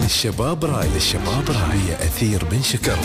للشباب راي هي أثير بن شكر.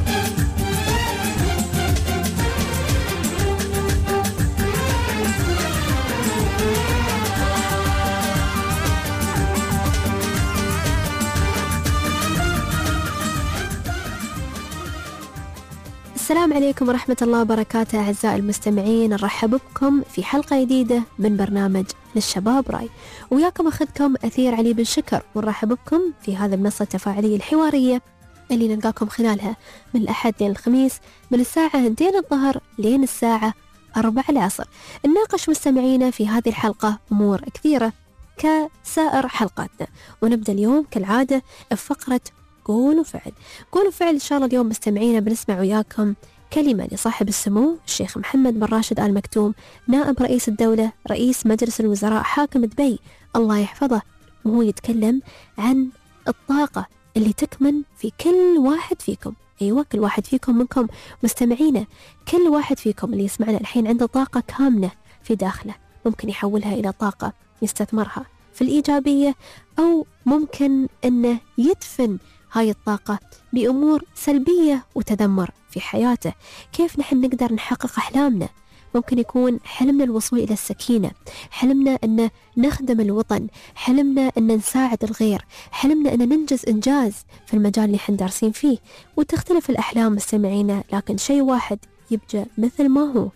السلام عليكم ورحمة الله وبركاته أعزائي المستمعين، نرحب بكم في حلقة جديدة من برنامج للشباب راي، وياكم أخذكم أثير علي بن شكر، ونرحب بكم في هذا المنصة التفاعلية الحوارية اللي نلقاكم خلالها من الأحد لين الخميس من الساعة 2 الظهر لين الساعة 4 العصر. نناقش مستمعينا في هذه الحلقة أمور كثيرة كسائر حلقاتنا، ونبدأ اليوم كالعادة بفقرة قول وفعل. قول وفعل إن شاء الله اليوم مستمعينا بنسمع وياكم كلمة لصاحب السمو الشيخ محمد بن راشد آل مكتوم، نائب رئيس الدولة رئيس مجلس الوزراء حاكم دبي الله يحفظه، وهو يتكلم عن الطاقة اللي تكمن في كل واحد فيكم. أيوة، كل واحد فيكم منكم مستمعينا، كل واحد فيكم اللي يسمعنا الحين عنده طاقة كامنة في داخله، ممكن يحولها إلى طاقة يستثمرها في الإيجابية، أو ممكن أنه يدفن هاي الطاقة بأمور سلبية وتدمر في حياته. كيف نحن نقدر نحقق أحلامنا؟ ممكن يكون حلمنا الوصول إلى السكينة، حلمنا أن نخدم الوطن، حلمنا أن نساعد الغير، حلمنا أن ننجز إنجاز في المجال اللي حن دارسين فيه. وتختلف الأحلام مستمعينا، لكن شيء واحد يبقى مثل ما هو: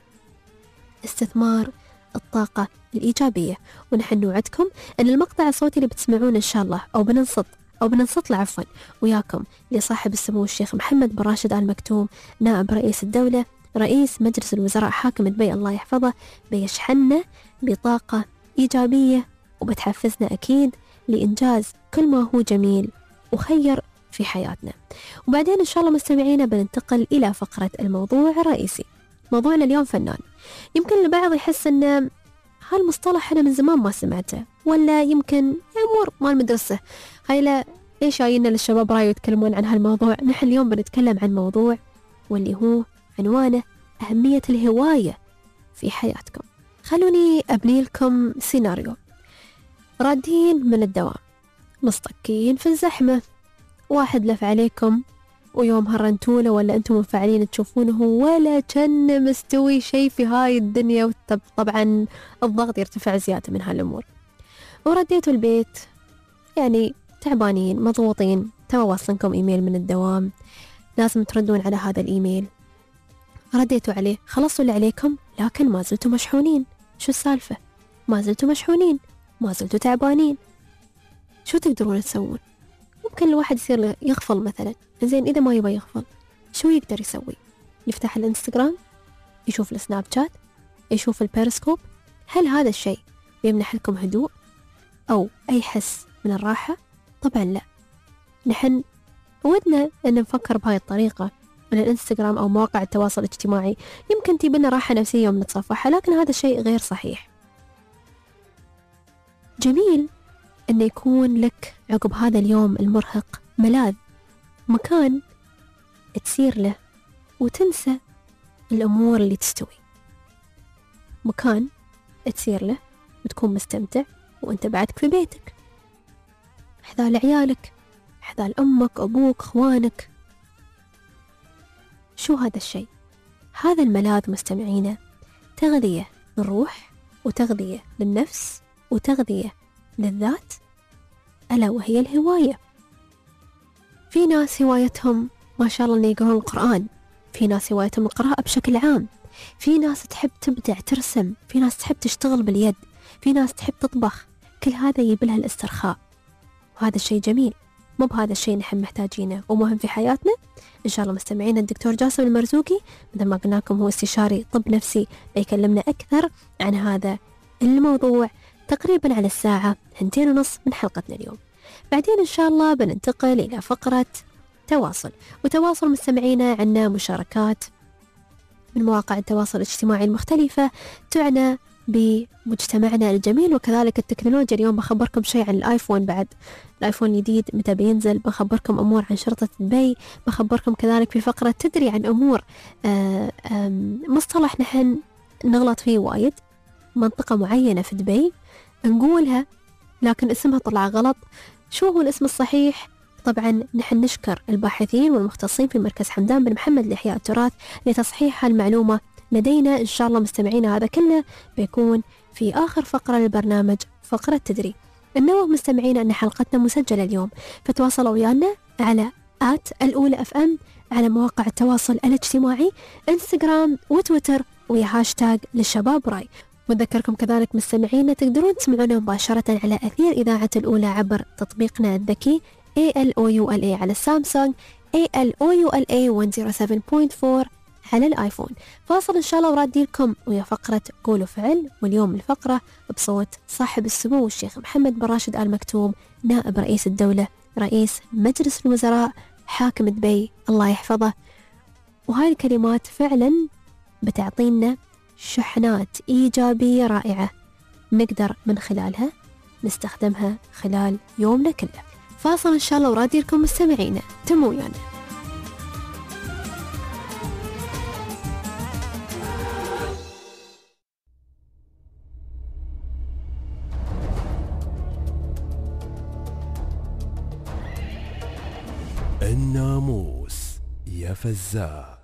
استثمار الطاقة الإيجابية. ونحن نوعدكم أن المقطع الصوتي اللي بتسمعونه إن شاء الله أو بننصت له عفوا وياكم لصاحب السمو الشيخ محمد بن راشد آل مكتوم، نائب رئيس الدولة رئيس مجلس الوزراء حاكم دبي الله يحفظه، بيشحننا بطاقة إيجابية وبتحفزنا أكيد لإنجاز كل ما هو جميل وخير في حياتنا. وبعدين إن شاء الله مستمعينا بننتقل إلى فقرة الموضوع الرئيسي. موضوعنا اليوم فنان. يمكن البعض يحس أن هالمصطلح أنا من زمان ما سمعته، ولا يمكن أمور مال المدرسة هاي، لا ليش جايين للشباب راي يتكلمون عن هالموضوع؟ نحن اليوم بنتكلم عن موضوع واللي هو عنوانه أهمية الهواية في حياتكم. خلوني أبني لكم سيناريو. رادين من الدوام، مصطكين في الزحمة، واحد لف عليكم ويوم هرنتوله ولا أنتم منفعلين تشوفونه ولا كان مستوي شيء في هاي الدنيا، طبعا الضغط يرتفع زيادة من هالأمور. ورديتوا البيت يعني تعبانين مضغوطين، توا واصلنكم إيميل من الدوام لازم تردون على هذا الإيميل، رديتوا عليه، خلصوا اللي عليكم لكن ما زلتوا مشحونين. شو السالفة؟ ما زلتوا مشحونين، ما زلتوا تعبانين، شو تقدرون تسوون؟ ممكن الواحد يصير يغفل مثلا. زين إذا ما يبغى يغفل شو يقدر يسوي؟ يفتح الانستغرام، يشوف السناب شات، يشوف البيرسكوب. هل هذا الشيء بيمنح لكم هدوء أو أي حس من الراحة؟ طبعا لا. نحن ودنا أن نفكر بهاي الطريقة من الانستغرام أو مواقع التواصل الاجتماعي، يمكن تبنى راحة نفسية يوم نتصفحها، لكن هذا الشيء غير صحيح. جميل أن يكون لك عقب هذا اليوم المرهق ملاذ، مكان تسير له وتنسى الأمور اللي تستوي، مكان تسير له وتكون مستمتع وأنت بعدك في بيتك، حذال عيالك، حذال أمك أبوك أخوانك. شو هذا الشيء؟ هذا الملاذ مستمعينا تغذية للروح وتغذية للنفس وتغذية للذات، ألا وهي الهواية. في ناس هوايتهم ما شاء الله أن يقرون القرآن، في ناس هوايتهم القراءة بشكل عام، في ناس تحب تبدع ترسم، في ناس تحب تشتغل باليد، في ناس تحب تطبخ. كل هذا يجيب لها الاسترخاء، وهذا الشيء جميل. مو بهذا الشيء نحن محتاجينه ومهم في حياتنا. إن شاء الله مستمعينا الدكتور جاسم المرزوقي مثل ما قلنا لكم هو استشاري طب نفسي، بيكلمنا أكثر عن هذا الموضوع تقريبا على الساعة 2:30 من حلقتنا اليوم. بعدين إن شاء الله بننتقل إلى فقرة وتواصل مستمعينا. عنا مشاركات من مواقع التواصل الاجتماعي المختلفة تعنى بمجتمعنا الجميل وكذلك التكنولوجيا. اليوم بخبركم شيء عن الآيفون، بعد الآيفون الجديد متى بينزل، بخبركم أمور عن شرطة دبي، بخبركم كذلك في فقرة تدري عن أمور مصطلح نحن نغلط فيه وايد، منطقة معينة في دبي نقولها لكن اسمها طلع غلط. شو هو الاسم الصحيح؟ طبعا نحن نشكر الباحثين والمختصين في مركز حمدان بن محمد لإحياء التراث لتصحيح المعلومة لدينا. إن شاء الله مستمعينا هذا كله بيكون في آخر فقرة للبرنامج، فقرة تدري. النوه مستمعينا أن حلقتنا مسجلة اليوم، فتواصلوا ويانا على @الأولى FM على مواقع التواصل الاجتماعي انستغرام وتويتر ويا هاشتاج للشباب راي. وذكركم كذلك مستمعينا تقدرون تسمعونا مباشرة على أثير إذاعة الأولى عبر تطبيقنا الذكي ALOULA على السامسونج، ALOULA 107.4 على الآيفون. فاصل إن شاء الله ورادي لكم ويا فقرة قول وفعل، واليوم الفقرة بصوت صاحب السمو الشيخ محمد بن راشد آل مكتوم، نائب رئيس الدولة، رئيس مجلس الوزراء، حاكم دبي الله يحفظه. وهاي الكلمات فعلا بتعطينا شحنات إيجابية رائعة نقدر من خلالها نستخدمها خلال يومنا كله. فاصل إن شاء الله ورادي لكم مستمعينا، تموا ويانا. الناموس يا فزاع.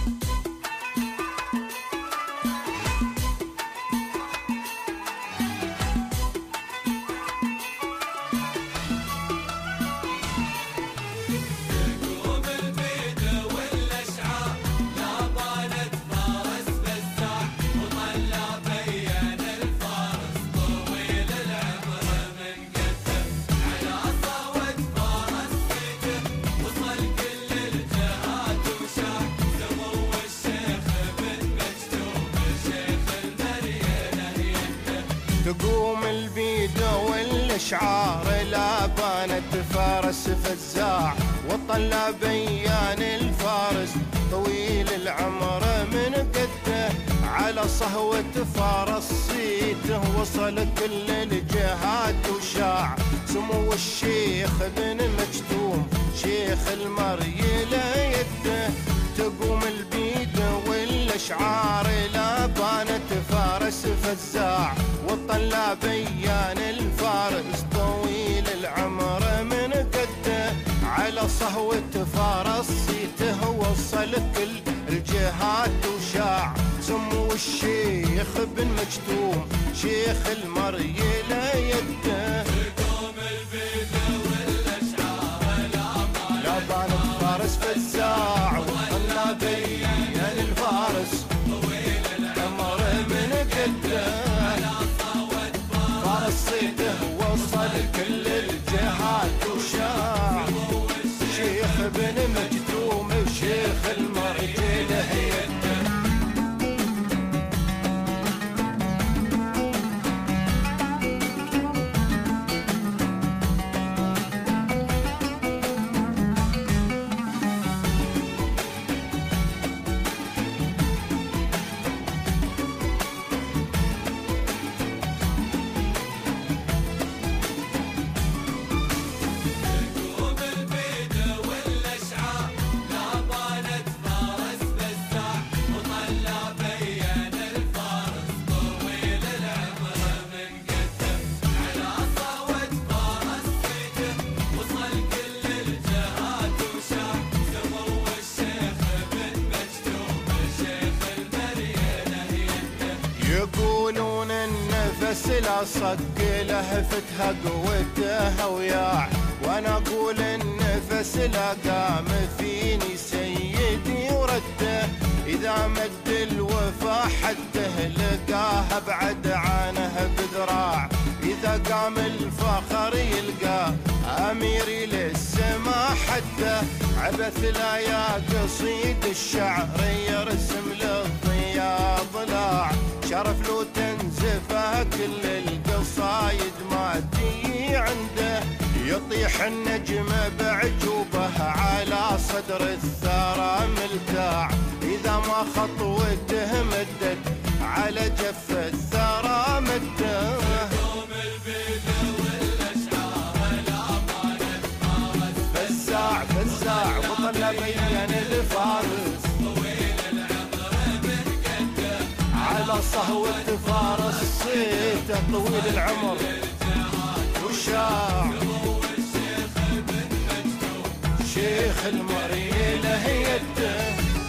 تقوم البيدة والاشعار لا بانت فارس فزاع، وطلع بيان الفارس طويل العمر من قده، على صهوة فارس صيته وصل كل الجهات وشاع، سمو الشيخ بن مكتوم شيخ المريلة يده. تقوم البيدة والاشعار لا بانت فارس فزاع، وطلع بيان الفارس طويل العمر من قده، على صهوة فارس صيته وصل كل الجهات وشاع، سمو الشيخ بن مكتوم شيخ المريلة يده. تقوم البيدة والاشعار لا بانت فارس فزاع، وطلع بيان الفارس طويل العمر من قده، صيته وصل كل الجهات وشاع، شيخ بن مكتوم شيخ المرجله يده. يقولون النفس لا صق له فتها قوته وياع، وانا اقول النفس لا قام فيني سيدي ورده، اذا مد الوفا حده لقاه بعد عنه بذراع، اذا قام الفخر يلقى اميري للسما حده، عبث لا يا قصيد الشعر يرسم للضياء ضلاع، شرف لو تنزفه كل القصايد ما تجي عنده، يطيح النجم بعجوبه على صدر الثرى ملتاع، اذا ما خطوته مدت على جف الثرى مده. فزاع فزاع وطلع بيان الفارس طويل العمر من قده، على صهوة فارس صيته طويل العمر وشاع، والشيخ المريله يده.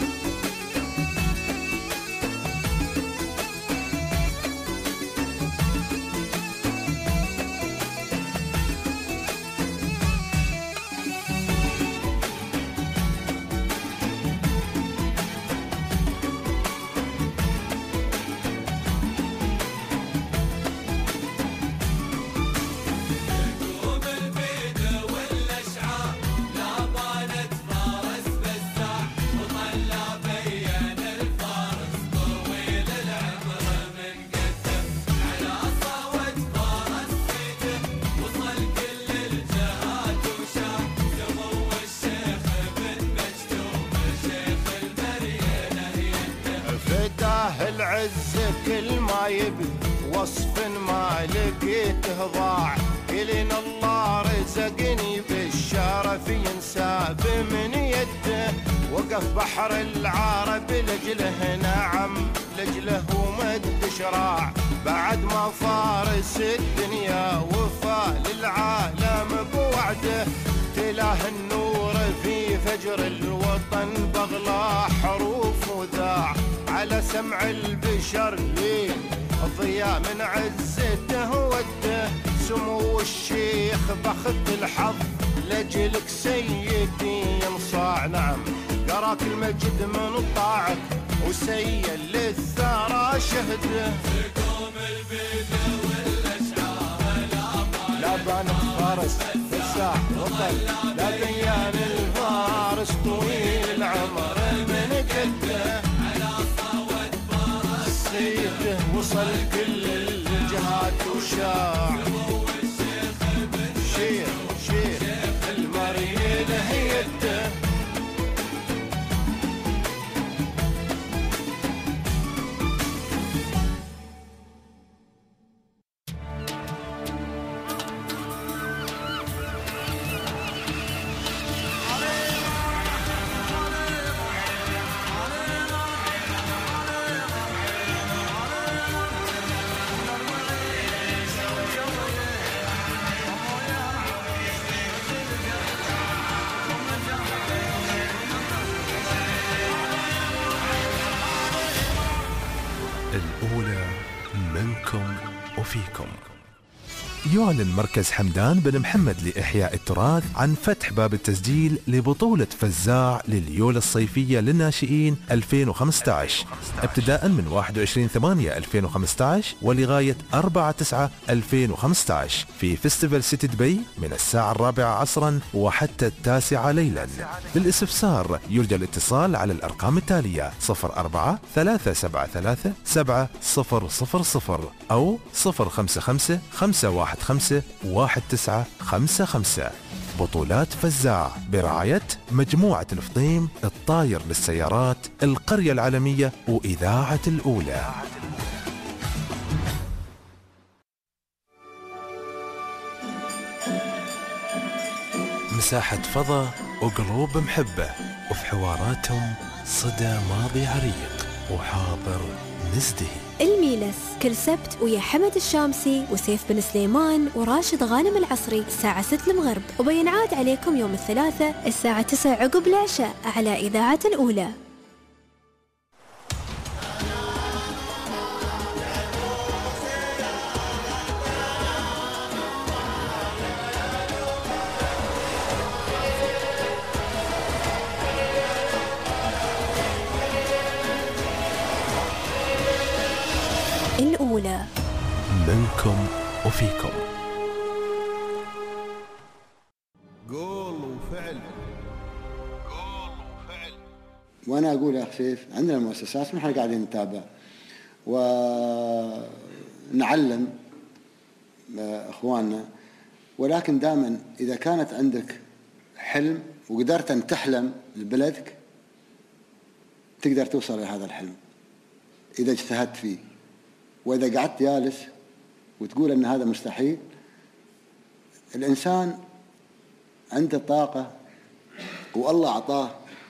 العز كل ما يبي وصف ما لقيته ضاع، إلين الله رزقني بالشرف ينساب من يده. وقف بحر العرب لجله، نعم لجله ومد شراع، بعد ما فارس الدنيا وفى للعالم بوعده. تلاه النور في فجر الوطن بغلا حروف وذاع، على سمع البشر لين الضياء من عزته وده. سمو الشيخ بخت الحظ لجلك سيدي ينصاع، نعم قراك المجد من طاعك وسيل للثرى شهده. تقوم البيدة والأشعار لا بانت فارس فساع وطن، لا بيان الفارس طويل العمر من قده. سيده وصل كل الجهات وشاع، شيخ المريله يده. الأولى منكم وفيكم. يعلن مركز حمدان بن محمد لإحياء التراث عن فتح باب التسجيل لبطولة فزاع لليولة الصيفية للناشئين 2015 ابتداء من 21/8/2015 ولغاية 4/9/2015 في فيستيفال سيتي دبي من الساعة 4 عصرا وحتى 9 ليلا. للاستفسار يرجى الاتصال على الأرقام التالية 04-373-7000 أو 055-515-1955. بطولات فزاع برعاية مجموعة الفطيم، الطاير للسيارات، القرية العالمية وإذاعة الأولى. مساحة فضاء وقلوب محبة، وفي حواراتهم صدى ماضي عريق وحاضر نزدهي. الميلس كل سبت ويا حمد الشامسي وسيف بن سليمان وراشد غانم العصري الساعة 6 المغرب، وبينعاد عليكم يوم الثلاثاء الساعة 9 عقب العشاء على إذاعة الأولى. الأولى منكم وفيكم. قول وفعل. وأنا أقول يا أخي سيف، عندنا مؤسسات نحن قاعدين نتابع ونعلم إخواننا، ولكن دائما إذا كانت عندك حلم وقدرت أن تحلم لبلدك تقدر توصل لهذا الحلم إذا اجتهدت فيه. وإذا قعدت جالس وتقول أن هذا مستحيل، الإنسان عنده طاقة والله أعطاه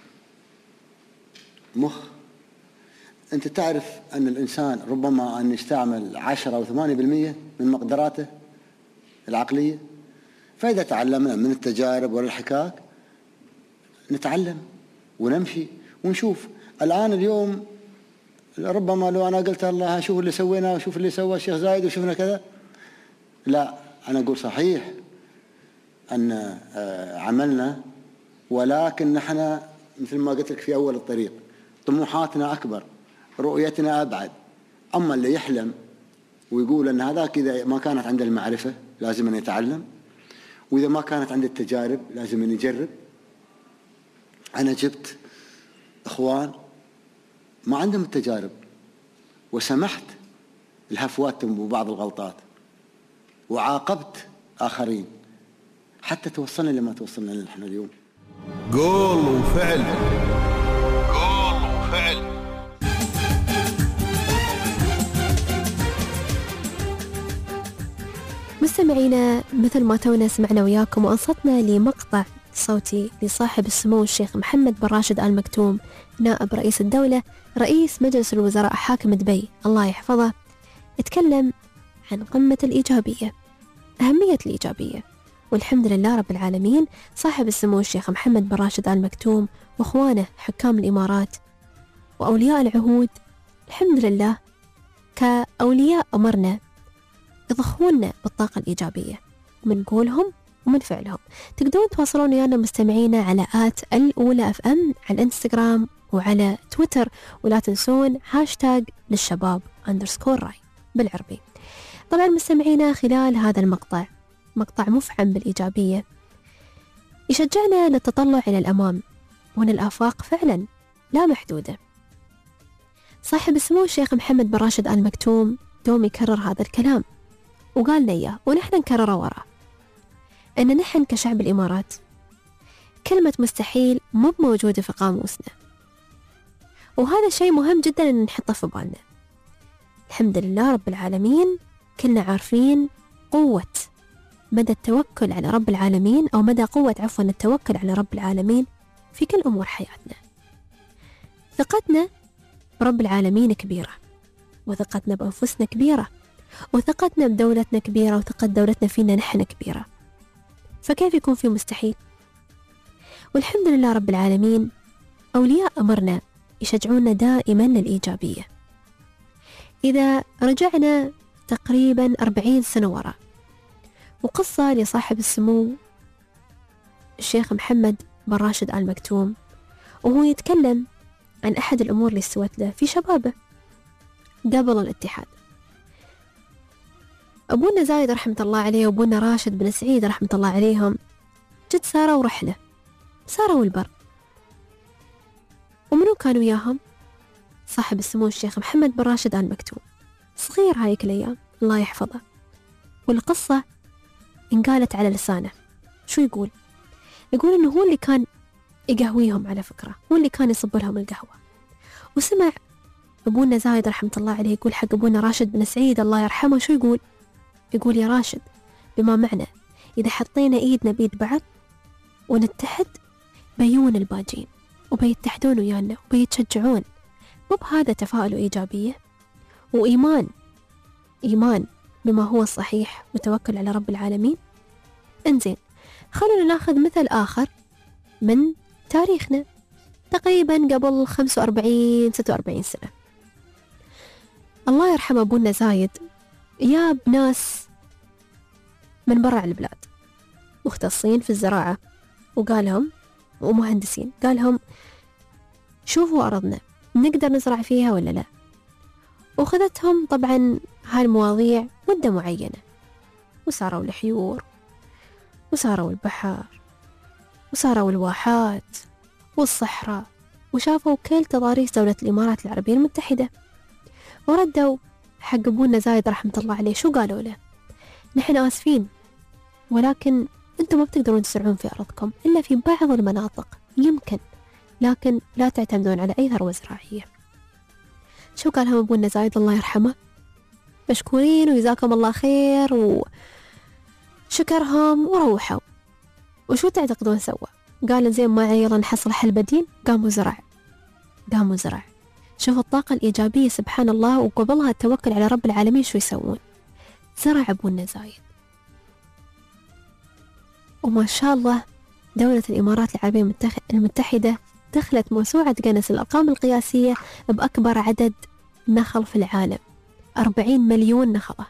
مخ. أنت تعرف أن الإنسان ربما أن يستعمل 10 أو 8% من مقدراته العقلية، فإذا تعلمنا من التجارب والحكاك نتعلم ونمشي ونشوف. الآن اليوم ربما لو أنا قلت الله شوف اللي سوينا وشوف اللي سوى الشيخ زايد وشوفنا كذا، لا، أنا أقول صحيح أن عملنا، ولكن نحن مثل ما قلت لك في أول الطريق طموحاتنا أكبر، رؤيتنا أبعد. أما اللي يحلم ويقول أن هذاك إذا ما كانت عنده المعرفة لازم أن يتعلم، وإذا ما كانت عنده التجارب لازم أن يجرب. أنا جبت إخوان ما عندهم التجارب وسمحت الهفوات وبعض الغلطات وعاقبت آخرين حتى توصلنا لما توصلنا نحن اليوم. قول وفعل، قول وفعل. مستمعينا، مثل ما تونا سمعنا وياكم وأنصتنا لمقطع صوتي لصاحب السمو الشيخ محمد بن راشد آل مكتوم نائب رئيس الدولة رئيس مجلس الوزراء حاكم دبي الله يحفظه، اتكلم عن قمة الإيجابية، أهمية الإيجابية. والحمد لله رب العالمين صاحب السمو الشيخ محمد بن راشد آل مكتوم وإخوانه حكام الإمارات وأولياء العهود الحمد لله كأولياء أمرنا يضخونا بالطاقة الإيجابية من قولهم ومن فعلهم. تقدرون تواصلون ويانا مستمعينا على @الأولى FM على الانستغرام وعلى تويتر، ولا تنسون هاشتاج للشباب_راي بالعربي. طبعا مستمعينا، خلال هذا المقطع مقطع مفعم بالإيجابية يشجعنا للتطلع إلى الأمام، وأن الآفاق فعلا لا محدودة. صاحب السمو الشيخ محمد بن راشد آل مكتوم دوم يكرر هذا الكلام وقالنا إياه ونحن نكرره وراه، أن نحن كشعب الإمارات كلمة مستحيل مو موجودة في قاموسنا، وهذا شيء مهم جدا أن نحطه في بالنا. الحمد لله رب العالمين كلنا عارفين قوة مدى التوكل على رب العالمين، أو مدى قوة التوكل على رب العالمين في كل أمور حياتنا. ثقتنا برب العالمين كبيرة، وثقتنا بأنفسنا كبيرة، وثقتنا بدولتنا كبيرة، وثقة دولتنا فينا نحن كبيرة، فكيف يكون في مستحيل؟ والحمد لله رب العالمين أولياء أمرنا يشجعونا دائما للإيجابية. إذا رجعنا تقريبا 40 سنة وراء، وقصة لصاحب السمو الشيخ محمد بن راشد آل مكتوم وهو يتكلم عن أحد الأمور اللي استوت له في شبابه قبل الاتحاد. أبونا زايد رحمة الله عليه وأبونا راشد بن سعيد رحمة الله عليهم جد ساروا رحلة، ساروا البر، ومنو كانوا وياهم؟ صاحب السمو الشيخ محمد بن راشد آل مكتوم، صغير هايك الأيام الله يحفظه. والقصة انقالت على لسانه. شو يقول؟ يقول إنه هو اللي كان يقهويهم، على فكرة هو اللي كان يصب لهم القهوة. وسمع أبونا زايد رحمة الله عليه يقول حق أبونا راشد بن سعيد الله يرحمه، شو يقول؟ يقول يا راشد، بما معنى إذا حطينا إيدنا بيد بعض ونتحد بيون الباجين وبيتحدون ويانا وبيتشجعون. مو بهذا تفاؤل وإيجابية وإيمان، إيمان بما هو الصحيح وتوكل على رب العالمين؟ انزين، خلونا ناخذ مثل آخر من تاريخنا تقريبا قبل 45-46 سنة. الله يرحم أبونا زايد يا بناس من برا البلاد مختصين في الزراعة، وقالهم ومهندسين، قالهم شوفوا أرضنا نقدر نزرع فيها ولا لا. وخذتهم طبعا هالمواضيع مدة معينة، وساروا الحيور وساروا البحر وساروا الواحات والصحراء، وشافوا كل تضاريس دولة الإمارات العربية المتحدة، وردوا حق أبونا زايد رحمة الله عليه. شو قالوا له؟ نحن آسفين، ولكن أنتم ما بتقدرون تزرعون في أرضكم إلا في بعض المناطق يمكن، لكن لا تعتمدون على أي ثروة زراعية. شو قالهم أبونا زايد الله يرحمه؟ مشكورين وجزاكم الله خير، وشكرهم وروحوا. وشو تعتقدون سوى؟ قال زين ما يلا نحصل حل بديل، قاموا زرع. شوفوا الطاقة الإيجابية سبحان الله، وقبلها التوكل على رب العالمين. شو يسوون؟ زرع أبونا زايد، وما شاء الله دولة الإمارات العربية المتحدة دخلت موسوعة جينيس الأرقام القياسية بأكبر عدد نخل في العالم، 40 مليون نخلة.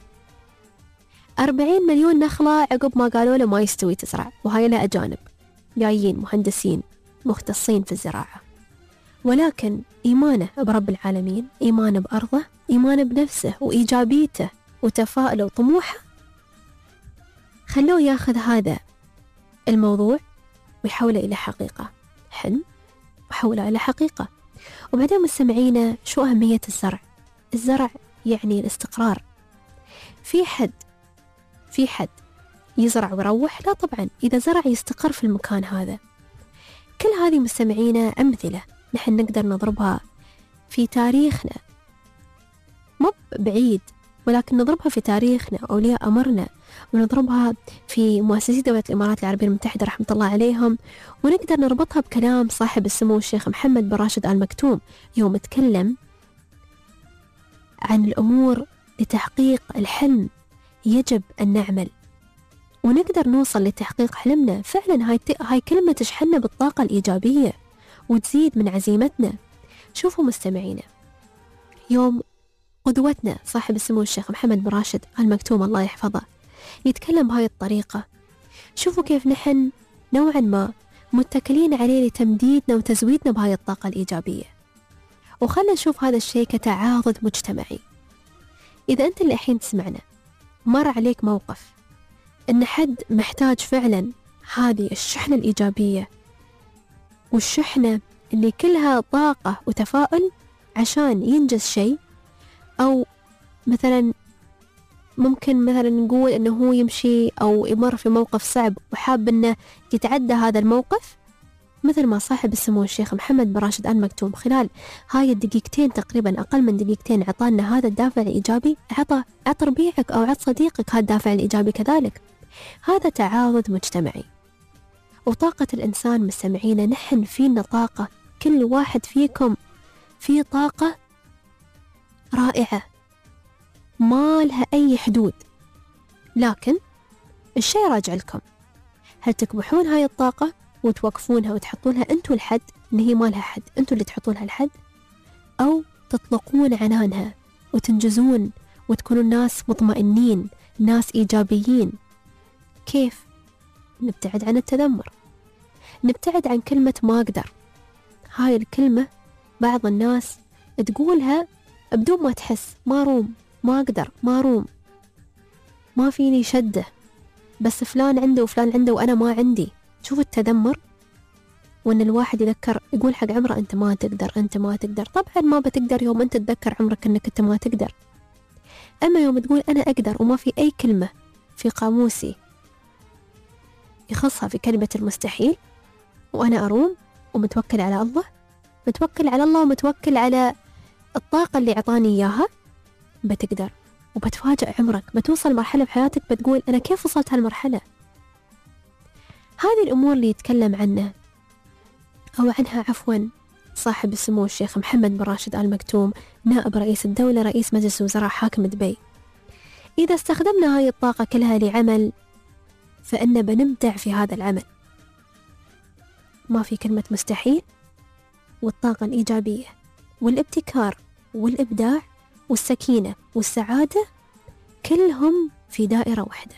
40 مليون نخلة عقب ما قالوا له ما يستوي تزرع، وهاي لها أجانب جايين مهندسين مختصين في الزراعة. ولكن إيمانه برب العالمين، إيمانه بأرضه، إيمانه بنفسه وإيجابيته وتفاؤله وطموحه خلوه ياخذ هذا الموضوع ويحوله إلى حقيقة، حلم وحوله إلى حقيقة. وبعدين مستمعينا، شو أهمية الزرع؟ الزرع يعني الاستقرار. في حد يزرع ويروح؟ لا طبعا، إذا زرع يستقر في المكان هذا. كل هذه مستمعينا أمثلة نحن نقدر نضربها في تاريخنا، مو بعيد، ولكن نضربها في تاريخنا، أولياء أمرنا، ونضربها في مؤسسي دولة الإمارات العربية المتحدة رحمة الله عليهم، ونقدر نربطها بكلام صاحب السمو الشيخ محمد بن راشد آل مكتوم يوم تكلم عن الأمور لتحقيق الحلم يجب أن نعمل، ونقدر نوصل لتحقيق حلمنا. فعلا هاي كلمة تشحننا بالطاقة الإيجابية وتزيد من عزيمتنا. شوفوا مستمعينا، يوم قدوتنا صاحب السمو الشيخ محمد بن راشد آل مكتوم الله يحفظه يتكلم بهاي الطريقة، شوفوا كيف نحن نوعا ما متكلين عليه لتمديدنا وتزويدنا بهاي الطاقة الإيجابية. وخلنا نشوف هذا الشيء كتعاضد مجتمعي. إذا أنت اللي الحين تسمعنا مر عليك موقف إن حد محتاج فعلا هذه الشحنة الإيجابية والشحنة اللي كلها طاقة وتفاؤل عشان ينجز شيء، أو مثلا ممكن مثلا نقول إنه هو يمشي أو يمر في موقف صعب وحاب إنه يتعدى هذا الموقف، مثل ما صاحب السمو الشيخ محمد بن راشد آل مكتوم خلال هاي الدقيقتين تقريبا، أقل من دقيقتين، عطانا هذا الدافع الإيجابي. عط ربيعك أو عط صديقك هذا الدافع الإيجابي كذلك. هذا تعاضد مجتمعي. وطاقة الإنسان مستمعين، نحن فينا طاقة، كل واحد فيكم في طاقة رائعة ما لها أي حدود، لكن الشيء راجع لكم. هل تكبحون هاي الطاقة وتوقفونها وتحطونها أنتوا الحد إن هي ما لها حد، أنتوا اللي تحطون لها الحد، أو تطلقون عنانها وتنجزون وتكونوا ناس مطمئنين، ناس إيجابيين؟ كيف؟ نبتعد عن التذمر، نبتعد عن كلمة ما أقدر. هاي الكلمة بعض الناس تقولها بدون ما تحس، ما روم، ما أقدر، ما روم، ما فيني شدة، بس فلان عنده وفلان عنده وأنا ما عندي. شوف التذمر، وأن الواحد يقول حق عمره أنت ما تقدر، أنت ما تقدر. طبعا ما بتقدر يوم أنت تذكر عمرك أنك أنت ما تقدر، أما يوم تقول أنا أقدر وما في أي كلمة في قاموسي يخصها في كلمة المستحيل، وأنا أروم ومتوكل على الله، متوكل على الله ومتوكل على الطاقة اللي عطاني إياها، بتقدر. وبتفاجأ عمرك، بتوصل مرحلة بحياتك بتقول أنا كيف وصلت هالمرحلة. هذه الأمور اللي يتكلم عنها صاحب السمو الشيخ محمد بن راشد آل مكتوم، نائب رئيس الدولة، رئيس مجلس وزراء، حاكم دبي. إذا استخدمنا هاي الطاقة كلها لعمل فإن بنبدع في هذا العمل. ما في كلمة مستحيل، والطاقة الإيجابية والابتكار والإبداع والسكينة والسعادة كلهم في دائرة واحدة.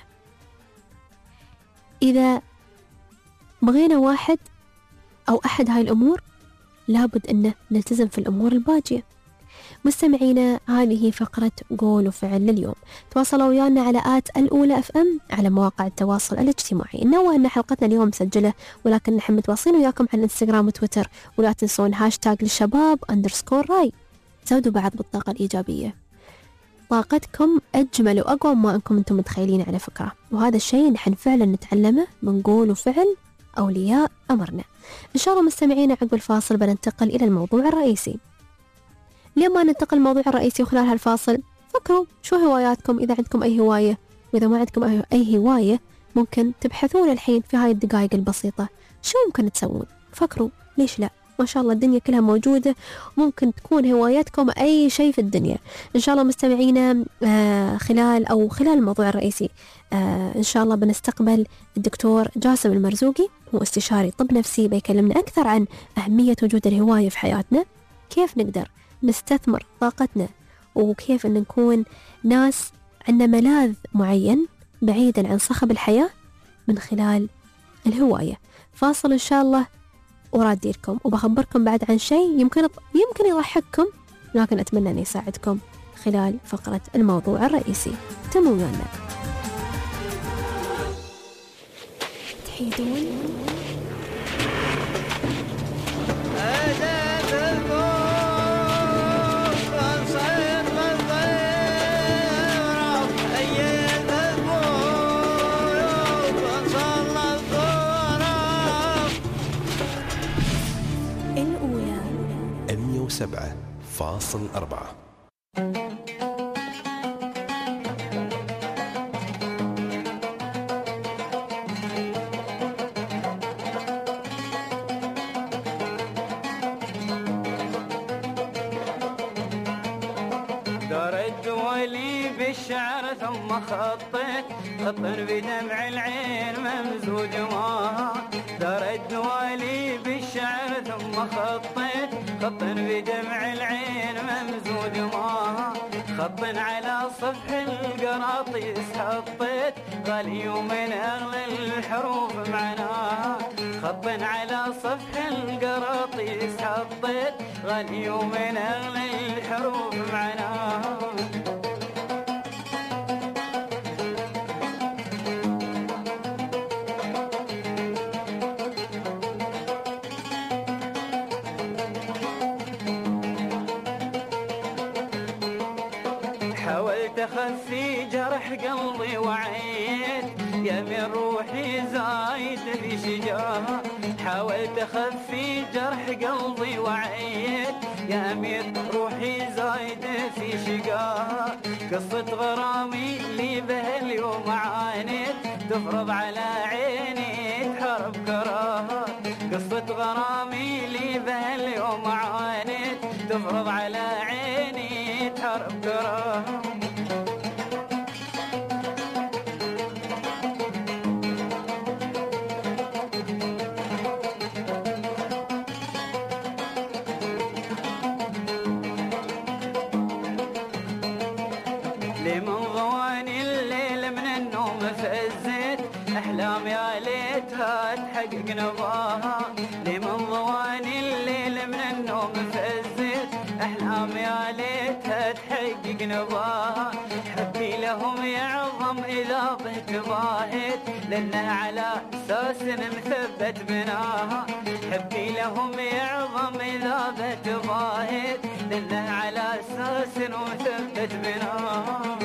إذا بغينا واحد أو أحد هاي الأمور لابد أن نلتزم في الأمور الباجية. مستمعينا، هذه فقرة قول وفعل لليوم. تواصلوا ويانا على الأولى FM على مواقع التواصل الاجتماعي. نوه أن حلقتنا اليوم مسجلة، ولكن نحن متواصلين وياكم على الانستغرام وتويتر، ولا تنسون هاشتاج للشباب _راي. زودوا بعض بالطاقة الإيجابية. طاقتكم أجمل وأقوى ما أنكم أنتم متخيلين على فكرة، وهذا الشيء نحن فعلا نتعلمه من قول وفعل أولياء أمرنا. إن شاء الله مستمعينا، عقب الفاصل بننتقل إلى الموضوع الرئيسي. لما ننتقل الموضوع الرئيسي وخلال هالفاصل فكروا شو هواياتكم، إذا عندكم أي هواية، وإذا ما عندكم أي هواية ممكن تبحثون الحين في هاي الدقائق البسيطة شو ممكن تسوون. فكروا، ليش لا؟ ما شاء الله الدنيا كلها موجودة، ممكن تكون هواياتكم أي شيء في الدنيا. إن شاء الله مستمعينا خلال الموضوع الرئيسي إن شاء الله بنستقبل الدكتور جاسم المرزوقي، هو استشاري طب نفسي، بيكلمنا أكثر عن أهمية وجود الهواية في حياتنا، كيف نقدر نستثمر طاقتنا، وكيف أن نكون ناس عندنا ملاذ معين بعيدا عن صخب الحياة من خلال الهواية. فاصل إن شاء الله ورادي لكم، وبخبركم بعد عن شيء يمكن يضحككم، لكن أتمنى أن يساعدكم خلال فقرة الموضوع الرئيسي. تموا ويانا. تحيدون الأولى 107.4. بالشعر ثم خطيت خط بدمع العين ممزوج ما دار الدوالي بالشعر ثم خطيت خط بدمع العين ممزوج ما خط على صفح القراطيس حطيت غالي ومن أغلى الحروف معناها خط على صفح القراطيس حطيت غالي ومن أغلى الحروف معناها حاولت أخفي جرح قلبي وعيت يا من روحي زايد في شجاها حاولت أخفي جرح قلبي وعيت يا من روحي زايد في شقاها قصة غرامي اللي به اليوم عانيت تفرض على عيني تحرب كراها قصة غرامي اللي به اليوم عانيت تفرض على عيني تحرب كراها لمن ضواني الليل من النوم فزيت أحلام يا ليتها تحقق نباها لمن ضواني الليل من النوم فزيت أحلام يا ليتها تحقق نباها حبي لهم يعظم إذا بهت باهت لأنه على أساس مثبت بناها حبي لهم يعظم إذا بهت باهت لأنه على أساس مثبت بناها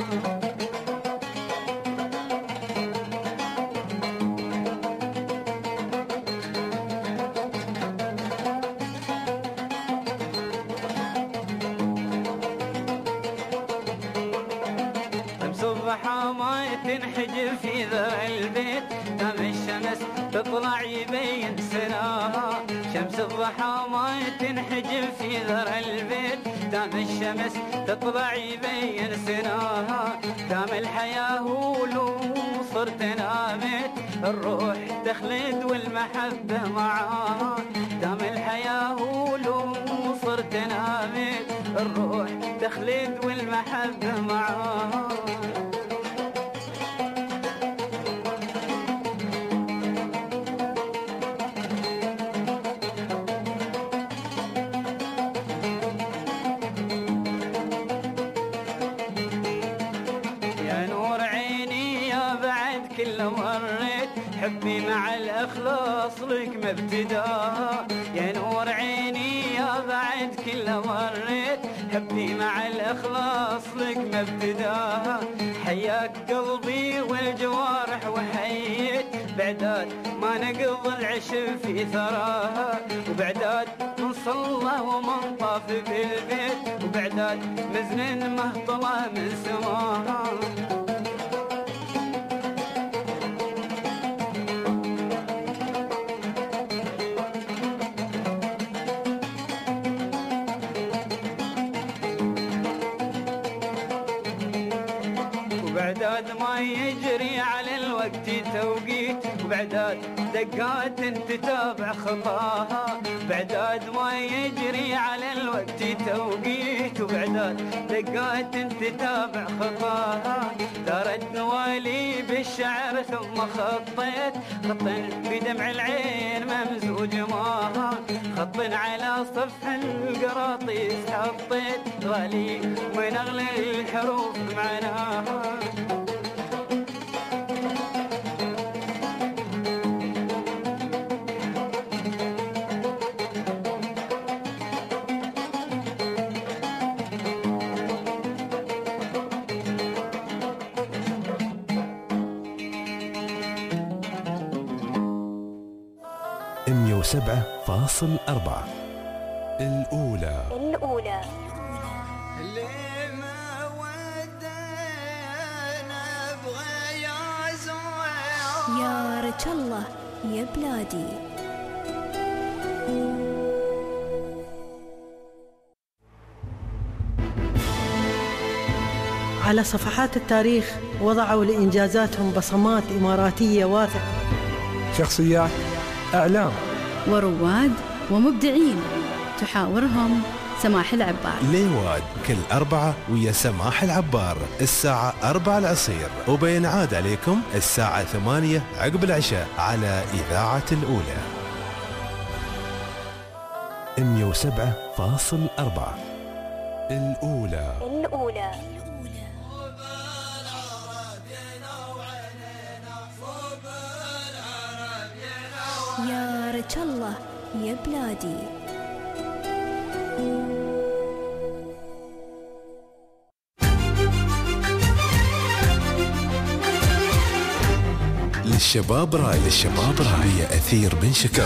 ما تنحجب في ذرع البيت دام الشمس تطلع يبين سناها شمس الضحى ما تنحجب في ذرع البيت دام الشمس تطلع يبين سناها دام الحياة ولو صرت نامت الروح تخلد والمحبة معاها دام الحياة ولو صرت نامت الروح تخلد والمحبة معاها حبي مع الأخلاص لك ما ابتداها يا نور عيني يا بعد كل مريت حبي مع الأخلاص لك ما ابتداها حياك قلبي والجوارح وحيت بعداد ما نقض العشب في ثراها وبعداد من صلى ومن طاف بالبيت وبعداد مزن مهطلة من سماها ما يجري على الوقت توقيت، وبعداد دقات تتابع خطاها، بعداد ما يجري على الوقت توقيت، وبعداد دقات تتابع خطاها. دارت نوالي بالشعر ثم خطيت خط بدمع العين ممزوج ماها، خط على صفح القراطيس حطيت غالي من اغلى الحروف معناها. مية 107.4 الأولى. يا رجل الله يا بلادي. على صفحات التاريخ وضعوا لإنجازاتهم بصمات إماراتية واثقة، شخصيات، أعلام ورواد ومبدعين تحاورهم سماح العبار. ليواد كل أربعة ويا سماح العبار الساعة 4 العصير، وبينعاد عليكم الساعة 8 عقب العشاء على إذاعة الأولى. 107.4 الأولى. يا رجل الله يا بلادي. للشباب راي هي أثير بن شكر.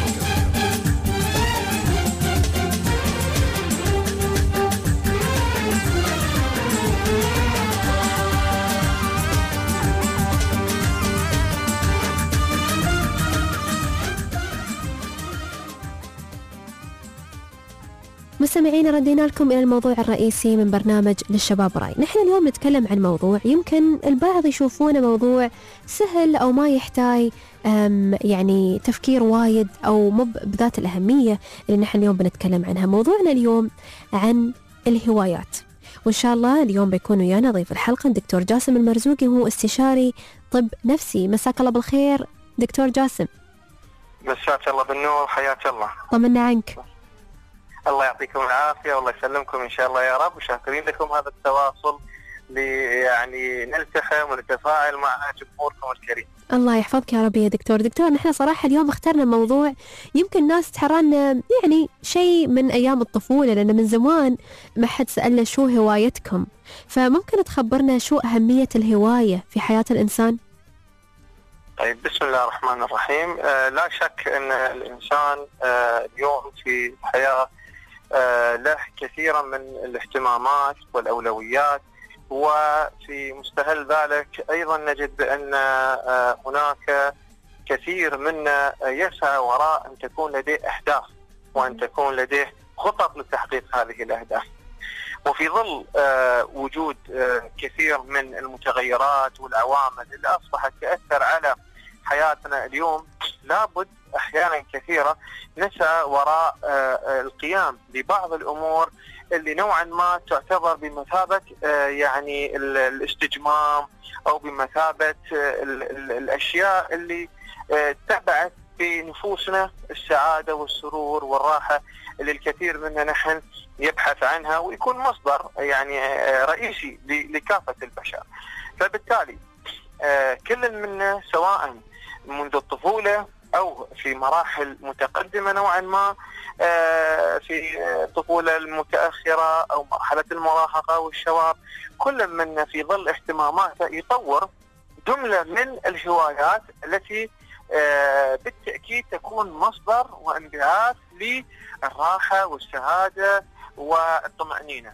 مستمعين، ردينا لكم إلى الموضوع الرئيسي من برنامج للشباب راي. نحن اليوم نتكلم عن موضوع يمكن البعض يشوفونه موضوع سهل أو ما يحتاج يعني تفكير وايد أو مو بذات الأهمية اللي نحن اليوم بنتكلم عنها. موضوعنا اليوم عن الهوايات، وإن شاء الله اليوم بيكون ويانا ضيف الحلقة الدكتور جاسم المرزوقي، وهو استشاري طب نفسي. مساك الله بالخير دكتور جاسم. مساك الله بالنور، حياك الله. طمنا عنك. الله يعطيكم العافية والله يسلمكم إن شاء الله يا رب، وشاكرين لكم هذا التواصل يعني نلتحم ونتفاعل مع جمهوركم الكريم. الله يحفظك يا رب يا دكتور. نحن صراحة اليوم اخترنا موضوع يمكن الناس تحرنا يعني شيء من أيام الطفولة، لأن من زمان ما حد سألنا شو هوايتكم، فممكن تخبرنا شو أهمية الهواية في حياة الإنسان؟ طيب، بسم الله الرحمن الرحيم. لا شك أن الإنسان اليوم في الحياة له كثيرا من الاهتمامات والأولويات، وفي مستهل ذلك أيضا نجد بأن هناك كثير منا يسعى وراء أن تكون لديه أهداف وأن تكون لديه خطط لتحقيق هذه الأهداف. وفي ظل وجود كثير من المتغيرات والعوامل اللي أصبحت تأثر على حياتنا اليوم، لابد أحيانا كثيرة نسعى وراء القيام ببعض الأمور اللي نوعا ما تعتبر بمثابة يعني الاستجمام أو بمثابة الأشياء اللي تبعث في نفوسنا السعادة والسرور والراحة اللي الكثير منها نحن يبحث عنها، ويكون مصدر يعني رئيسي لكافة البشر. فبالتالي كل منا سواء منذ الطفولة أو في مراحل متقدمة نوعا ما، في الطفولة المتأخرة أو مرحلة المراهقة والشباب، كل منا في ظل اهتماماته يطور جملة من الهوايات التي بالتأكيد تكون مصدر وانبعاث للراحة والسعادة والطمأنينة.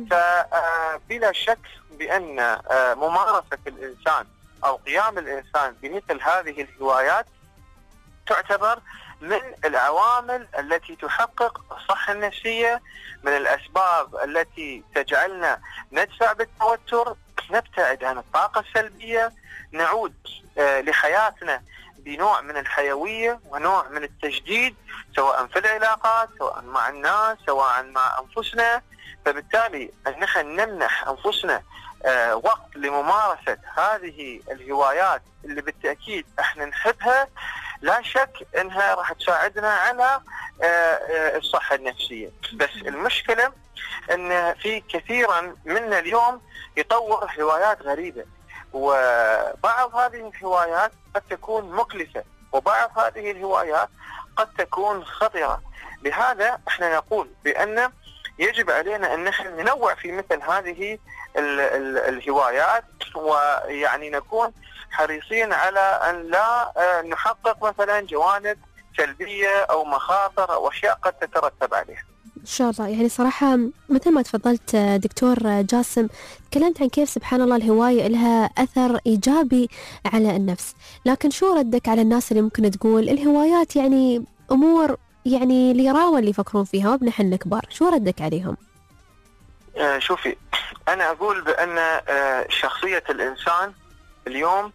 فبلا شك بأن ممارسة الإنسان أو قيام الإنسان بمثل هذه الهوايات تعتبر من العوامل التي تحقق الصحة النفسية، من الأسباب التي تجعلنا ندفع بالتوتر، نبتعد عن الطاقة السلبية، نعود لحياتنا بنوع من الحيوية ونوع من التجديد، سواء في العلاقات، سواء مع الناس، سواء مع أنفسنا. فبالتالي نحن نمنح أنفسنا وقت لممارسة هذه الهوايات اللي بالتأكيد احنا نحبها، لا شك انها راح تساعدنا على الصحة النفسية. بس المشكلة ان في كثيرا منا اليوم يطور هوايات غريبة، وبعض هذه الهوايات قد تكون مكلفة، وبعض هذه الهوايات قد تكون خطرة. لهذا احنا نقول بأن يجب علينا أن نحن ننوع في مثل هذه الهوايات، ويعني نكون حريصين على أن لا نحقق مثلا جوانب سلبية أو مخاطر أو أشياء قد تترتب عليها. إن شاء الله. يعني صراحة مثل ما تفضلت دكتور جاسم، تكلمت عن كيف سبحان الله الهواية لها أثر إيجابي على النفس، لكن شو ردك على الناس اللي ممكن تقول الهوايات يعني أمور يعني اليراوة اللي يفكرون فيها وبنحن الكبار؟ شو ردك عليهم؟ شوفي، أنا أقول بأن شخصية الإنسان اليوم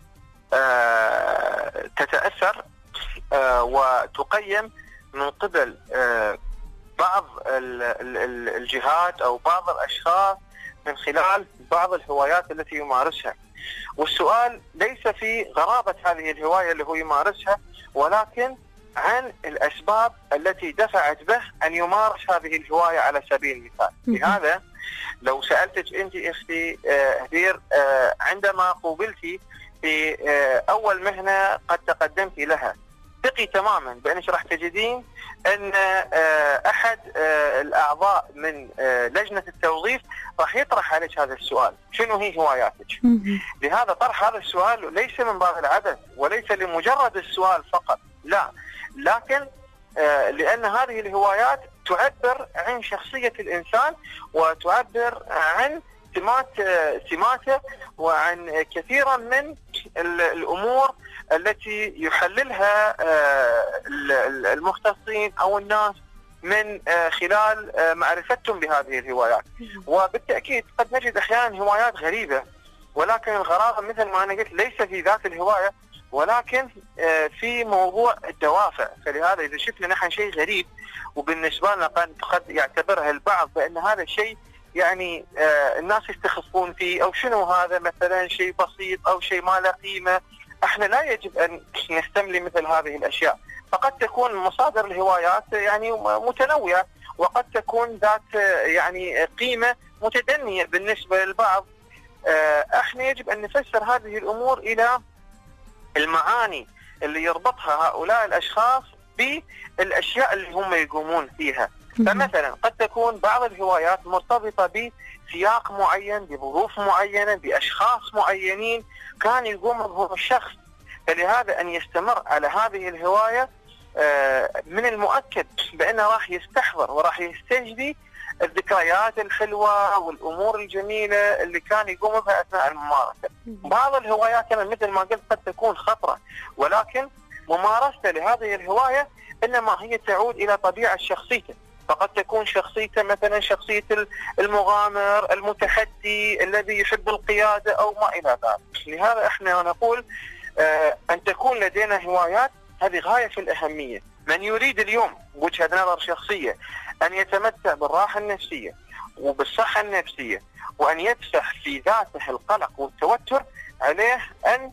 تتأثر وتقيم من قبل بعض الجهات أو بعض الأشخاص من خلال بعض الهوايات التي يمارسها. والسؤال ليس في غرابة هذه الهواية اللي هو يمارسها، ولكن عن الأسباب التي دفعت به أن يمارس هذه الهواية على سبيل المثال. لهذا لو سألتك أنت أختي هدير، عندما قوبلتي في أول مهنة قد تقدمت لها، ثقي تماما بأنك راح تجدين أن أحد الأعضاء من لجنة التوظيف راح يطرح عليك هذا السؤال: شنو هي هواياتك؟ لهذا طرح هذا السؤال ليس من باب العبث وليس لمجرد السؤال فقط، لا، لكن لأن هذه الهوايات تعبر عن شخصية الإنسان وتعبر عن سماته وعن كثيرا من الأمور التي يحللها المختصين أو الناس من خلال معرفتهم بهذه الهوايات. وبالتأكيد قد نجد أحيانا هوايات غريبة، ولكن الغرابة مثل ما أنا قلت ليس في ذات الهواية، ولكن في موضوع الدوافع. فلهذا إذا شفنا نحن شيء غريب وبالنسبة لنا قد يعتبرها البعض بأن هذا شيء يعني الناس يستخفون فيه، أو شنو هذا مثلا شيء بسيط أو شيء ما له قيمة، احنا لا يجب أن نستملي مثل هذه الأشياء. فقد تكون مصادر الهوايات يعني متنوعة، وقد تكون ذات يعني قيمة متدنية بالنسبة للبعض. احنا يجب أن نفسر هذه الأمور إلى المعاني اللي يربطها هؤلاء الأشخاص بالأشياء اللي هم يقومون فيها. فمثلا قد تكون بعض الهوايات مرتبطة بسياق معين، بظروف معينة، بأشخاص معينين كان يقوم بهم الشخص، فلهذا أن يستمر على هذه الهواية من المؤكد بأنه راح يستحضر وراح يستجدي الذكريات الحلوة والأمور الجميلة اللي كان يقوم بها أثناء الممارسة. بعض الهوايات مثل ما قلت قد تكون خطرة، ولكن ممارسة لهذه الهواية إنما هي تعود إلى طبيعة شخصيته. فقد تكون شخصيته مثلا شخصية المغامر المتحدي الذي يحب القيادة أو ما إلى ذلك. لهذا احنا نقول أن تكون لدينا هوايات، هذه غاية في الأهمية. من يريد اليوم وجهة نظر شخصية أن يتمتع بالراحة النفسية وبالصحة النفسية وأن يدفع في ذاته القلق والتوتر، عليه أن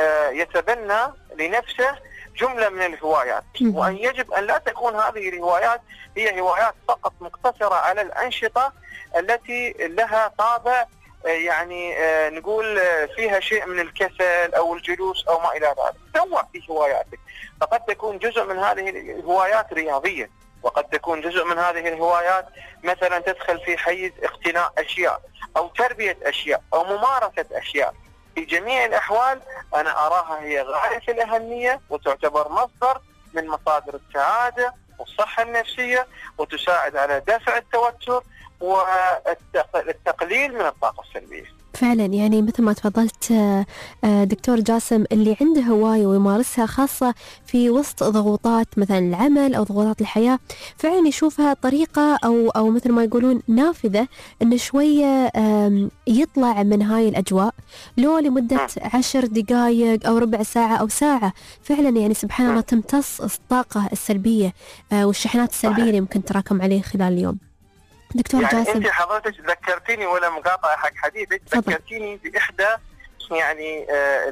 يتبنى لنفسه جملة من الهوايات، وأن يجب أن لا تكون هذه الهوايات هي هوايات فقط مقتصرة على الأنشطة التي لها طابع يعني نقول فيها شيء من الكسل أو الجلوس أو ما إلى ذلك. تنوع في هواياتك، فقد تكون جزء من هذه الهوايات رياضية، وقد تكون جزء من هذه الهوايات مثلا تدخل في حيز اقتناء أشياء أو تربية أشياء أو ممارسة أشياء. في جميع الأحوال أنا أراها هي غاية في الأهمية، وتعتبر مصدر من مصادر السعادة والصحة النفسية، وتساعد على دفع التوتر والتقليل من الطاقة السلبية. فعلا يعني مثل ما تفضلت دكتور جاسم، اللي عنده هواية ويمارسها خاصة في وسط ضغوطات مثلا العمل أو ضغوطات الحياة، فعلا يشوفها طريقة أو مثل ما يقولون نافذة إنه شوية يطلع من هاي الأجواء لو لمدة 10 دقائق أو ربع ساعة أو ساعة. فعلا يعني سبحان الله تمتص الطاقة السلبية والشحنات السلبية اللي ممكن تراكم عليه خلال اليوم. دكتور يعني جاسم، انت حضرتك ذكرتيني ولا مقاطعه حق حديثك، ذكرتيني باحدى يعني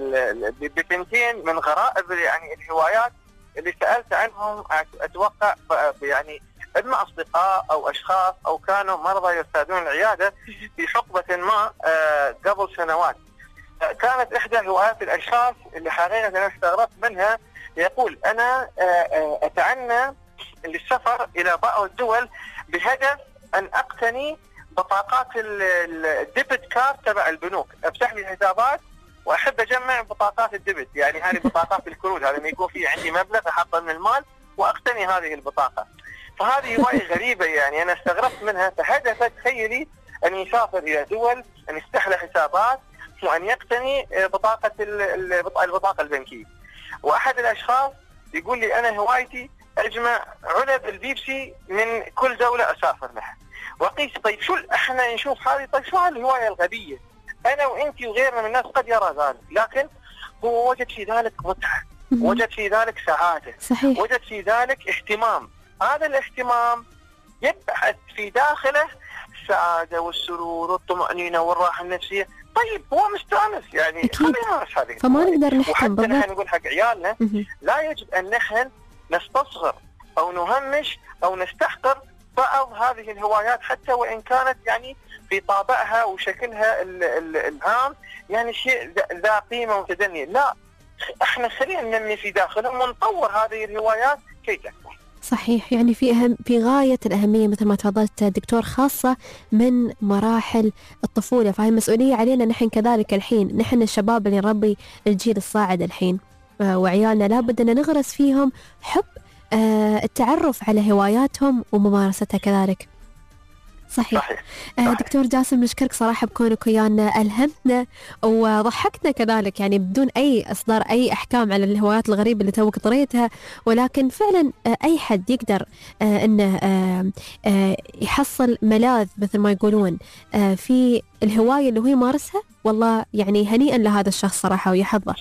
ببنتين من غرائب يعني الهوايات اللي سالت عنهم. اتوقع يعني اما اصدقاء او اشخاص او كانوا مرضى يرتادون العياده في حقبه ما قبل سنوات. كانت احدى هوايات الاشخاص اللي حقيقه انا استغربت منها، يقول انا اتعنى للسفر الى بعض الدول بهدف أن أقتني بطاقات الديبت كارد تبع البنوك، أفتح لي حسابات وأحب أجمع بطاقات الديبت، يعني هذه بطاقات الكروت، هذا ما يكون في عندي مبلغ أحطه من المال وأقتني هذه البطاقة. فهذه هواية غريبة يعني أنا استغربت منها. فهدفت تخيلي أن يسافر إلى دول، أن يفتح له حسابات وأن يقتني البطاقة البنكية. وأحد الأشخاص يقول لي أنا هوايتي أجمع علب البيبسي من كل دولة أسافر لها. وقيس طيب شو احنا نشوف هذه، طيب شو هالهواية الغبية؟ أنا وأنت وغيرنا من الناس قد يرى ذلك، لكن هو وجد في ذلك متعة، وجد في ذلك سعادة، صحيح. وجد في ذلك اهتمام. هذا الاهتمام يبحث في داخله السعادة والسرور والطمأنينة والراحة النفسية. طيب هو مستانس يعني خلينا نمارس هذه. فما نقدر نحكم بالضبط. وحتى نحن نقول حق عيالنا لا يجب أن نحن نستصغر أو نهمش أو نستحقر بعض هذه الهوايات، حتى وإن كانت يعني في طابعها وشكلها العام يعني شيء ذا قيمة متدنية. لا، احنا خلينا ننمي في داخلهم ونطور هذه الهوايات كي تكبر. صحيح، يعني في غاية الأهمية مثل ما تفضلت دكتور، خاصة من مراحل الطفولة. فهي مسؤولية علينا نحن كذلك الحين، نحن الشباب اللي نربي الجيل الصاعد الحين وعيالنا، لابد أن نغرس فيهم حب التعرف على هواياتهم وممارستها كذلك. صحيح. دكتور جاسم، نشكرك صراحة بكونك ويانا، ألهمتنا وضحكتنا كذلك، يعني بدون أي إصدار أي أحكام على الهوايات الغريبة اللي توك طريتها، ولكن فعلا أي حد يقدر أنه يحصل ملاذ مثل ما يقولون في الهواية اللي هو يمارسها، والله يعني هنيئا لهذا الشخص صراحة ويحظه.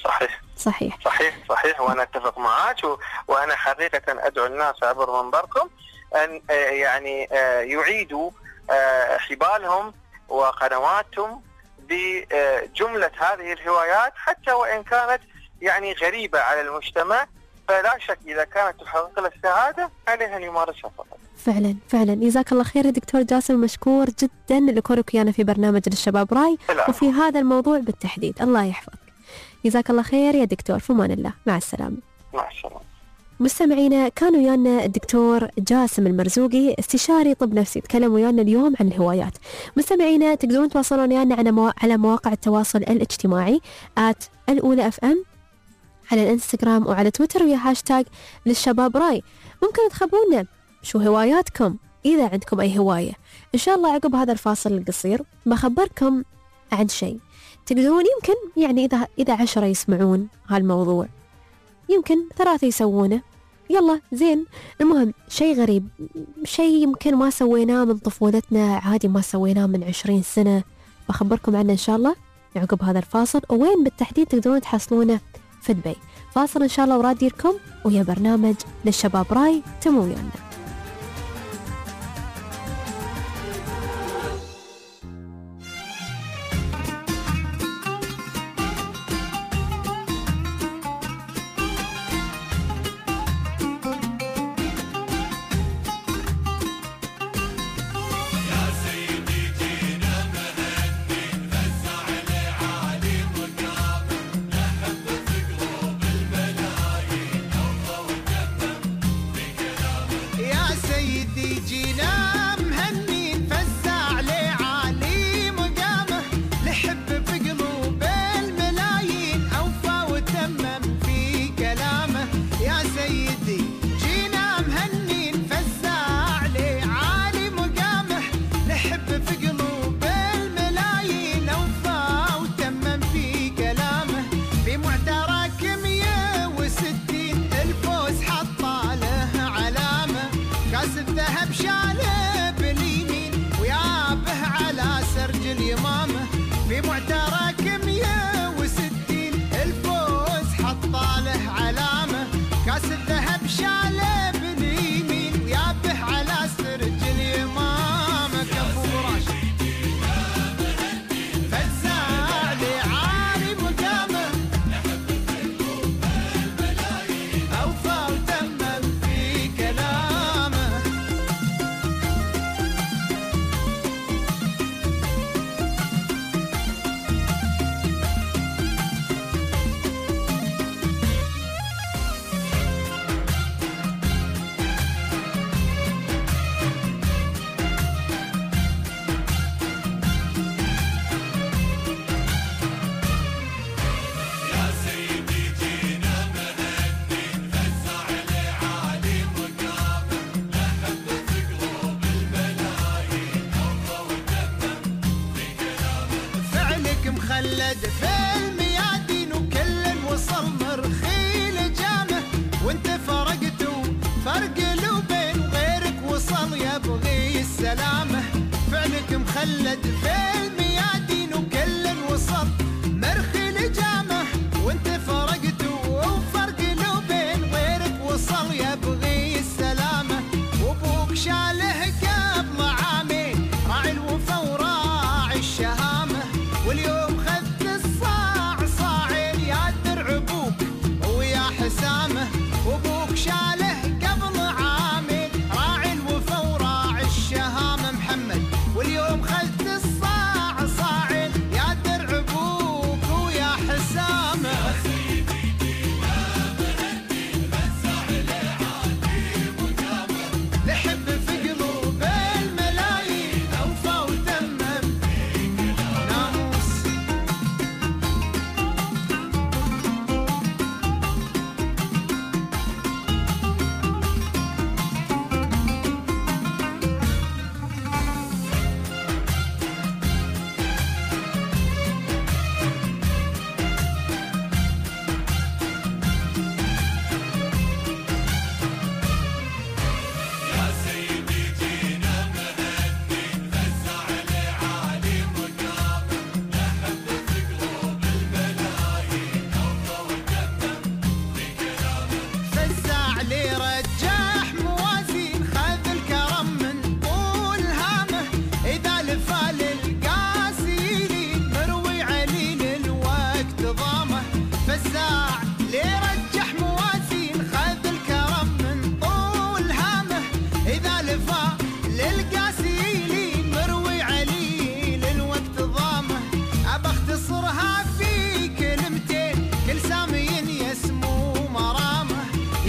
صحيح وأنا أتفق معك، وأنا حقيقة أدعو الناس عبر منبركم أن يعني يعيدوا حبالهم وقنواتهم بجملة هذه الهوايات، حتى وإن كانت يعني غريبة على المجتمع، فلا شك إذا كانت تحقق له السعادة عليها أن يمارسها فقط. فعلا جزاك الله خير دكتور جاسم، مشكور جدا لكونك ويانا في برنامج للشباب راي وفي هذا الموضوع بالتحديد. الله يحفظك، جزاك الله خير يا دكتور، في امان الله، مع السلامة. مع السلامة. مستمعينا، كان ويانا الدكتور جاسم المرزوقي، استشاري طب نفسي، تكلم ويانا اليوم عن الهوايات. مستمعينا تقدرون تواصلون ويانا على مواقع التواصل الاجتماعي @الأولى FM على الانستغرام وعلى تويتر ويا هاشتاج للشباب راي. ممكن تخبرونا شو هواياتكم إذا عندكم أي هواية. إن شاء الله عقب هذا الفاصل القصير بخبركم عن شيء تقدرون، يمكن يعني إذا 10 يسمعون هالموضوع يمكن 3 يسوونه، يلا زين. المهم شيء غريب، شيء يمكن ما سويناه من طفولتنا، عادي ما سويناه من 20 سنة، بخبركم عنه إن شاء الله عقب هذا الفاصل، وين بالتحديد تقدرون تحصلونه في دبي. فاصل إن شاء الله وراديركم ويا برنامج للشباب راي، تمو ويانا.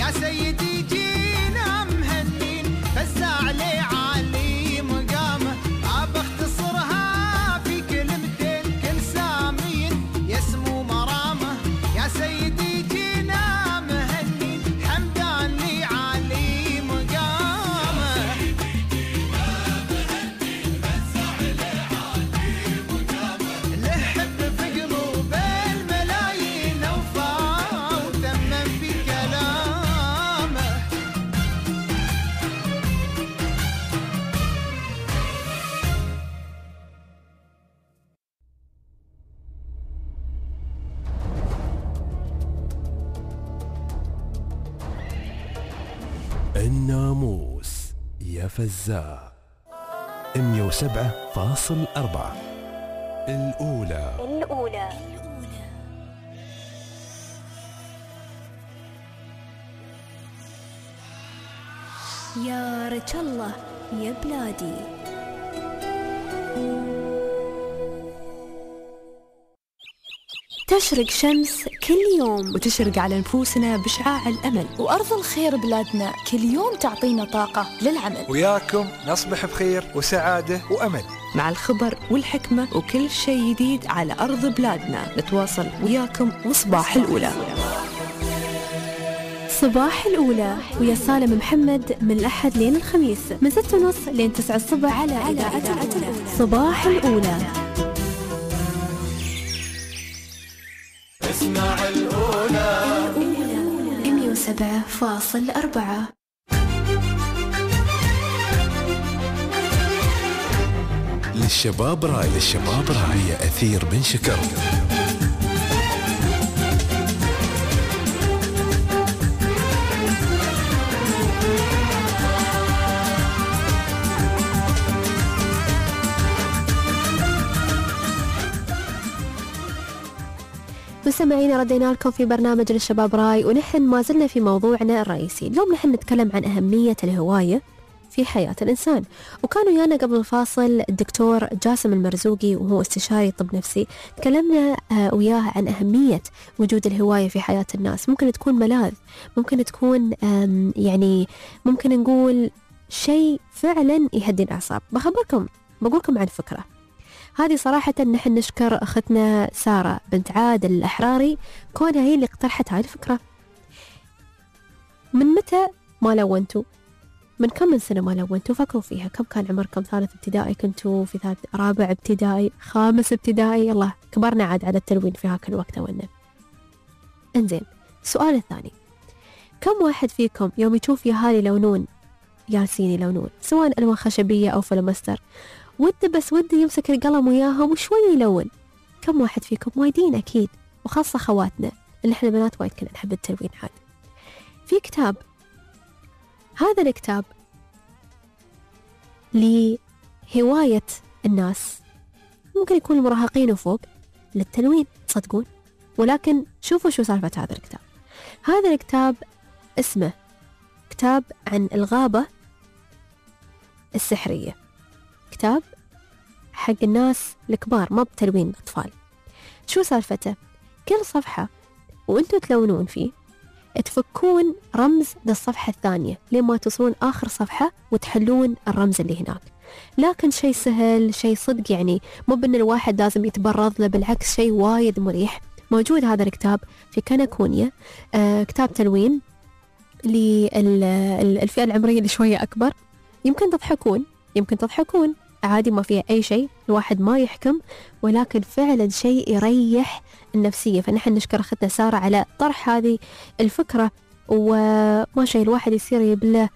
يا سيدي جينا مهنين فزع لي عالي مقامه بختصرها في كلمتين كل سامين يسمو مرامه يا سيدي جينا مهنين حمدان لي عالي مقامه لحب في قلوب الملايين وفا وتمم في كلامه الناموس يا فزاع 107.4 الأولى. يا رجل الله يا بلادي. تشرق شمس كل يوم وتشرق على نفوسنا بشعاع الأمل، وأرض الخير بلادنا كل يوم تعطينا طاقة للعمل. وياكم نصبح بخير وسعادة وأمل مع الخبر والحكمة وكل شيء جديد على أرض بلادنا. نتواصل وياكم وصباح الأولى. صباح الأولى ويا سالم محمد من الأحد لين الخميس من 6:30 لين 9 الصبح على إذاعة الأولى. صباح الأولى. اسمع الأولى 107.4. للشباب راي هي أثير بن شكر. مستمعينا ردينا لكم في برنامج للشباب راي، ونحن ما زلنا في موضوعنا الرئيسي. اليوم نحن نتكلم عن أهمية الهواية في حياة الإنسان. وكان ويانا قبل الفاصل الدكتور جاسم المرزوقي وهو استشاري طب نفسي. تكلمنا وياه عن أهمية وجود الهواية في حياة الناس. ممكن تكون ملاذ، ممكن تكون يعني ممكن نقول شيء فعلا يهدي الأعصاب. بقولكم عن فكرة هذه صراحة. نحن نشكر أختنا سارة بنت عادل الأحراري كونها هي اللي اقترحت هاي الفكرة. من متى ما لونتوا؟ من كم من سنة ما لونتوا؟ فكروا فيها. كم كان عمركم؟ 3 ابتدائي كنتوا؟ في 4 ابتدائي؟ 5 ابتدائي؟ يلا كبرنا عاد على التلوين في هاك الوقت ونا. انزين، السؤال الثاني، كم واحد فيكم يوم يشوف يهالي يلونون ياسين يلونون سواء ألوان خشبية أو فلومستر ودي يمسك القلم وياهم وشوي يلون؟ كم واحد فيكم؟ وايدين أكيد، وخاصة خواتنا اللي احنا بنات وايد كنا نحب التلوين. عاد في كتاب، هذا الكتاب لهواية الناس، ممكن يكون المراهقين وفوق، للتلوين تصدقون. ولكن شوفوا شو سالفة هذا الكتاب. هذا الكتاب اسمه كتاب عن الغابة السحرية، كتاب حق الناس الكبار ما بتلوين أطفال. شو سالفته؟ كل صفحة وانتوا تلونون فيه تفكون رمز للصفحة الثانية لما توصلون آخر صفحة وتحلون الرمز اللي هناك. لكن شيء سهل، شيء صدق، يعني مو بأن الواحد لازم يتبرض له، بالعكس شيء وايد مريح. موجود هذا الكتاب في كنكونيا، كتاب تلوين للفئة العمرية اللي شوية أكبر. يمكن تضحكون عادي، ما فيها أي شيء، الواحد ما يحكم، ولكن فعلا شيء يريح النفسية. فنحن نشكر أختنا سارة على طرح هذه الفكرة. وما شيء الواحد يصير يبله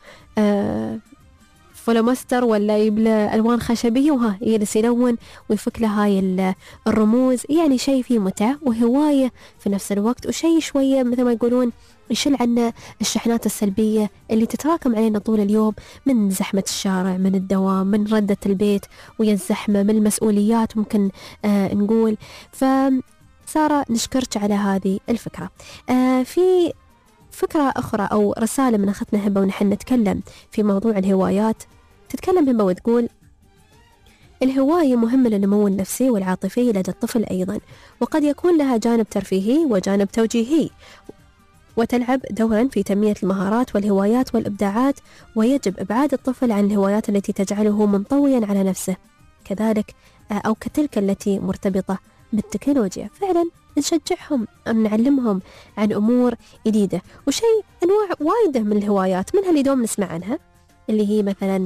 فلومستر ولا يبله ألوان خشبية وها يجلس يلون ويفك له هاي الرموز. يعني شيء فيه متعة وهواية في نفس الوقت، وشيء شوية مثل ما يقولون يشل عنا الشحنات السلبية اللي تتراكم علينا طول اليوم، من زحمة الشارع، من الدوام، من ردة البيت ويا الزحمة، من المسؤوليات ممكن نقول. فسارة نشكرك على هذه الفكرة. في فكرة أخرى أو رسالة من أختنا هبة ونحن نتكلم في موضوع الهوايات. تتكلم هبة وتقول: الهواية مهمة للنمو النفسي والعاطفي لدى الطفل أيضا، وقد يكون لها جانب ترفيهي وجانب توجيهي، وتلعب دورا في تنمية المهارات والهوايات والإبداعات، ويجب إبعاد الطفل عن الهوايات التي تجعله منطويا على نفسه كذلك أو كتلك التي مرتبطة بالتكنولوجيا. فعلا نشجعهم أن نعلمهم عن أمور جديدة، وشيء أنواع وايدة من الهوايات منها اللي دوم نسمع عنها، اللي هي مثلا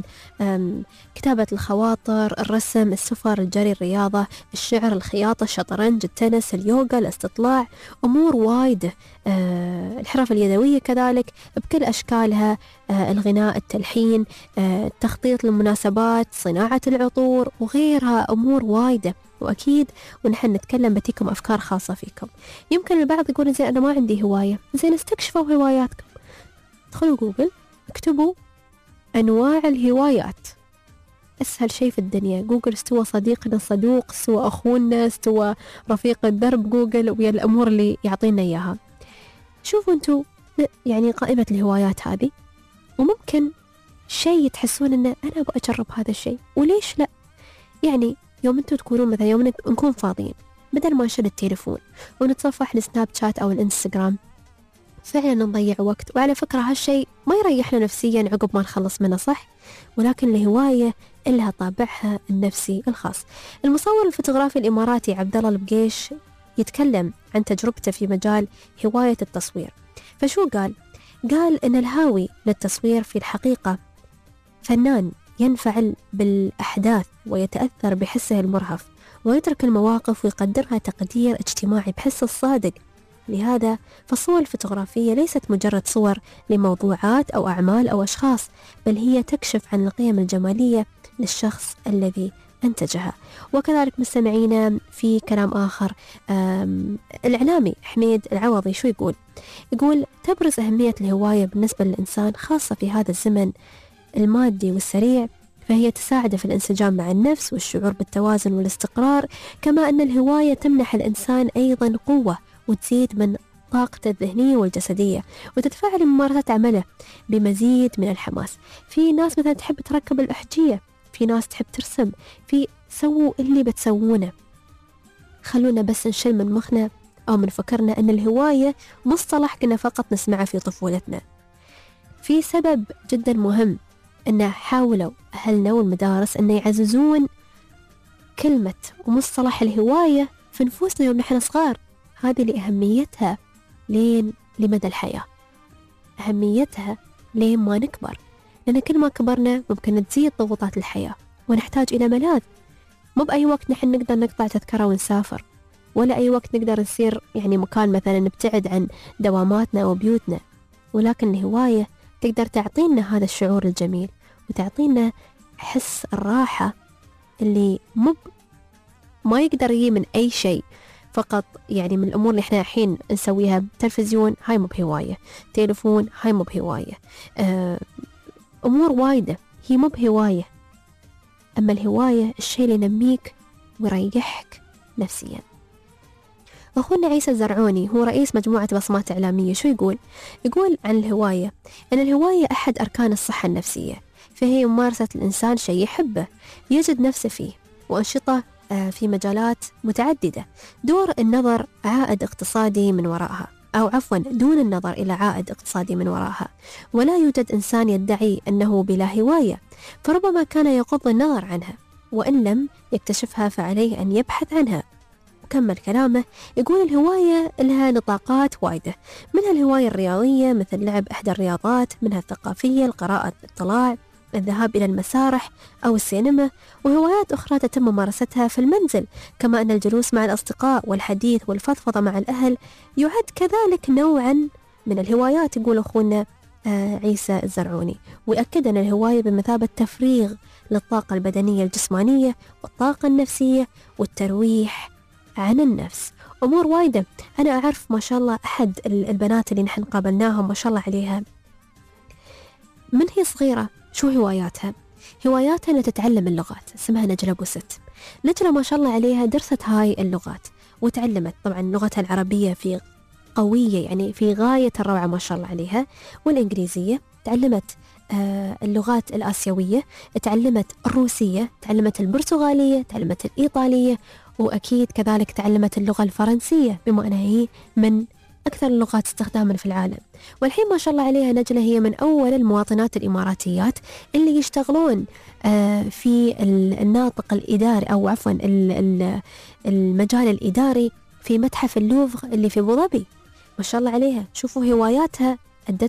كتابة الخواطر، الرسم، السفر، الجري، الرياضة، الشعر، الخياطة، الشطرنج، التنس، اليوغا، الاستطلاع، أمور وايدة، الحرف اليدوية كذلك بكل أشكالها، الغناء، التلحين، التخطيط للمناسبات، صناعة العطور وغيرها، أمور وايدة. وأكيد ونحن نتكلم بتيكم أفكار خاصة فيكم. يمكن البعض يقول زين أنا ما عندي هواية، زين استكشفوا هواياتكم، ادخلوا جوجل اكتبوا أنواع الهوايات، أسهل شيء في الدنيا. جوجل استوى صديقنا الصدوق، استوى أخونا، استوى رفيق الدرب جوجل، ويا الأمور اللي يعطينا إياها. شوفوا أنتوا يعني قائمة الهوايات هذه، وممكن شيء تحسون أنه أنا أبغى أجرب هذا الشيء، وليش لا؟ يعني يوم أنتوا تكونون مثلا يوم نكون فاضيين، بدل ما نشيل التليفون ونتصفح السناب شات أو الإنستغرام، فعلا نضيع وقت. وعلى فكرة هالشيء ما يريحنا نفسيا عقب ما نخلص منه، صح؟ ولكن الهواية إلها طابعها النفسي الخاص. المصور الفوتوغرافي الإماراتي عبد الله البقيش يتكلم عن تجربته في مجال هواية التصوير. فشو قال؟ قال إن الهاوي للتصوير في الحقيقة فنان ينفعل بالأحداث ويتأثر بحسه المرهف، ويترك المواقف ويقدرها تقدير اجتماعي بحس الصادق. لهذا فالصور الفوتوغرافية ليست مجرد صور لموضوعات أو أعمال أو أشخاص، بل هي تكشف عن القيم الجمالية للشخص الذي أنتجها. وكذلك مستمعينا في كلام آخر، الإعلامي حميد العوضي شو يقول؟ يقول تبرز أهمية الهواية بالنسبة للإنسان خاصة في هذا الزمن المادي والسريع، فهي تساعده في الانسجام مع النفس والشعور بالتوازن والاستقرار، كما أن الهواية تمنح الإنسان أيضا قوة وتزيد من طاقته الذهنية والجسدية، وتدفع لممارسة عمله بمزيد من الحماس. في ناس مثلا تحب تركب الأحجية، في ناس تحب ترسم، في سووا اللي بتسوونه. خلونا بس نشيل من مخنا أو من فكرنا أن الهواية مصطلح كنا فقط نسمعه في طفولتنا. في سبب جدا مهم أن حاولوا أهلنا والمدارس أن يعززون كلمة ومصطلح الهواية في نفوسنا يوم نحن صغار، هذه لأهميتها لين لمدى الحياة، أهميتها لين ما نكبر، لأن كل ما كبرنا ممكن تزيد ضغوطات الحياة ونحتاج إلى ملاذ. مو بأي وقت نحن نقدر نقطع تذكرة ونسافر، ولا أي وقت نقدر نصير يعني مكان مثلا نبتعد عن دواماتنا أو بيوتنا، ولكن الهواية تقدر تعطينا هذا الشعور الجميل وتعطينا حس الراحة اللي ما يقدر يجي من أي شيء فقط. يعني من الأمور اللي إحنا الحين نسويها، تلفزيون هاي مو بهواية، تليفون هاي مو بهواية، أمور وايدة هي مو بهواية. أما الهواية الشيء اللي ينميك ويريحك نفسيا. أخونا عيسى الزرعوني هو رئيس مجموعة بصمات إعلامية شو يقول؟ يقول عن الهواية أن الهواية أحد أركان الصحة النفسية، فهي ممارسة الإنسان شيء يحبه يجد نفسه فيه، وأنشطة في مجالات متعددة، دور النظر عائد اقتصادي من وراءها، أو عفوا دون النظر إلى عائد اقتصادي من وراءها. ولا يوجد إنسان يدعي أنه بلا هواية، فربما كان يغض النظر عنها، وإن لم يكتشفها فعليه أن يبحث عنها. وكمل كلامه يقول الهواية لها نطاقات وايدة، منها الهواية الرياضية مثل لعب إحدى الرياضات، منها الثقافية القراءة، الاطلاع، الذهاب إلى المسارح أو السينما، وهوايات أخرى تتم ممارستها في المنزل، كما أن الجلوس مع الأصدقاء والحديث والفضفضة مع الأهل يعد كذلك نوعا من الهوايات، يقول أخونا عيسى الزرعوني. ويأكد أن الهواية بمثابة تفريغ للطاقة البدنية الجسمانية والطاقة النفسية والترويح عن النفس. أمور وايدة. أنا أعرف ما شاء الله أحد البنات اللي نحن قابلناهم ما شاء الله عليها من هي صغيرة شو هواياتها؟ هواياتها أنها تتعلم اللغات، اسمها نجلة بوست. نجلة ما شاء الله عليها درست هاي اللغات وتعلمت طبعا لغتها العربية في قوية، يعني في غاية الروعة ما شاء الله عليها، والإنجليزية، تعلمت اللغات الآسيوية، تعلمت الروسية، تعلمت البرتغالية، تعلمت الإيطالية، وأكيد كذلك تعلمت اللغة الفرنسية بما أنها هي من أكثر اللغات استخداما في العالم. والحين ما شاء الله عليها نجلة هي من أول المواطنات الإماراتيات اللي يشتغلون في الناطق الإداري أو عفوا المجال الإداري في متحف اللوفر اللي في أبو ظبي. ما شاء الله عليها. شوفوا هواياتها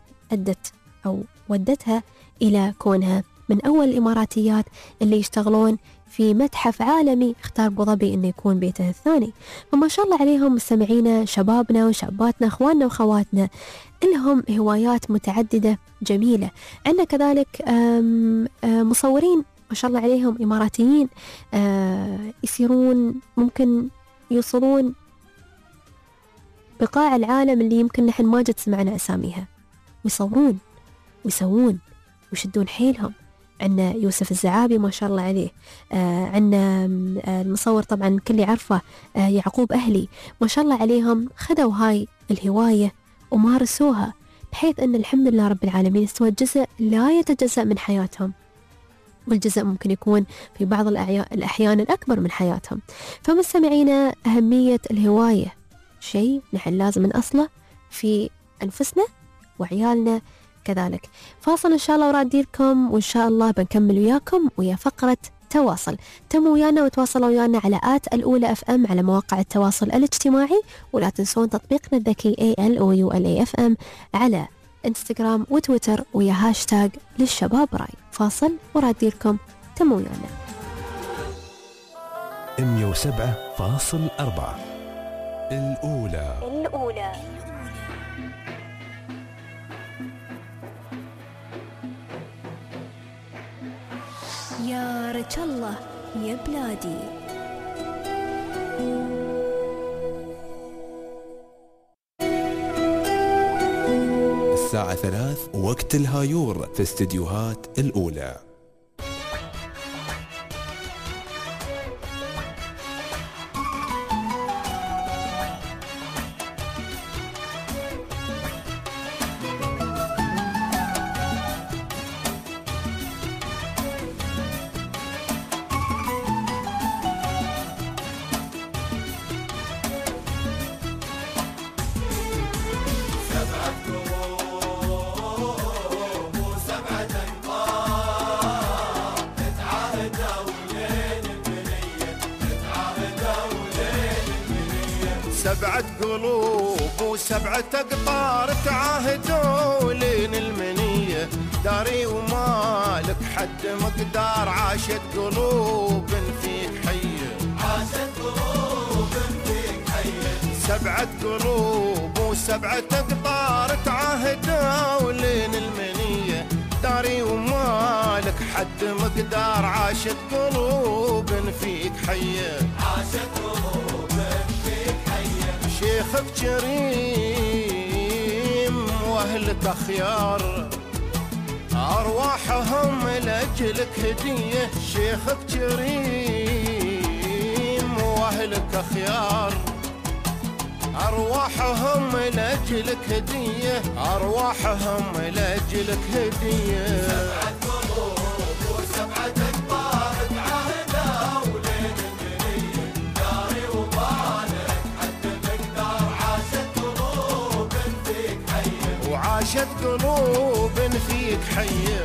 ودتها إلى كونها من أول الإماراتيات اللي يشتغلون في متحف عالمي اختار أبو ظبي إنه يكون بيته الثاني. فما شاء الله عليهم مستمعينا، شبابنا وشاباتنا، أخواننا وخواتنا، لهم هوايات متعددة جميلة. عندنا كذلك مصورين ما شاء الله عليهم إماراتيين يصيرون ممكن يوصلون بقاع العالم اللي يمكن نحن ما جد سمعنا أساميها، ويصورون ويسوون ويشدون حيلهم. عندنا يوسف الزعابي ما شاء الله عليه، عندنا المصور طبعا كل يعرفه يعقوب أهلي، ما شاء الله عليهم خذوا هاي الهواية ومارسوها بحيث أن الحمد لله رب العالمين استوى جزء لا يتجزأ من حياتهم، والجزء ممكن يكون في بعض الأحيان الأكبر من حياتهم. فمستمعينا، أهمية الهواية شيء نحن لازم نأصله في أنفسنا وعيالنا كذلك. فاصل إن شاء الله وراديركم، وإن شاء الله بنكمل وياكم ويا فقرة تواصل. تموا ويانا وتواصلوا ويانا على @الأولى FM على مواقع التواصل الاجتماعي، ولا تنسون تطبيقنا الذكي ALOULA FM على انستغرام وتويتر ويا هاشتاج للشباب راي. فاصل وراديركم، تموا ويانا. 107.4 الأولى. يا رجل الله يا بلادي. الساعة 3 وقت الهايور في استديوهات الأولى. سبعة قلوب وسبعة أقطار تعاهدوا لين المنية، داري ومالك حد مقدار، عاشت قلوب فيك حية، عاشت قلوب فيك حية. سبعة قلوب وسبعة أقطار تعاهدوا لين المنية، داري ومالك حد مقدار، عاشت قلوب فيك حية، عاشت قلوب فيك حية. شيخك كريم واهلك خيار، ارواحهم لاجلك هدية، شيخك كريم واهلك خيار، ارواحهم لاجلك هدية، ارواحهم لاجلك هدية. سبعة قلوب وسبعة أقطار تعاهدوا لين المنية، داري وبالك حد مقدار، عاشت قلوب فيك حية، وعاشت قلوب فيك حية.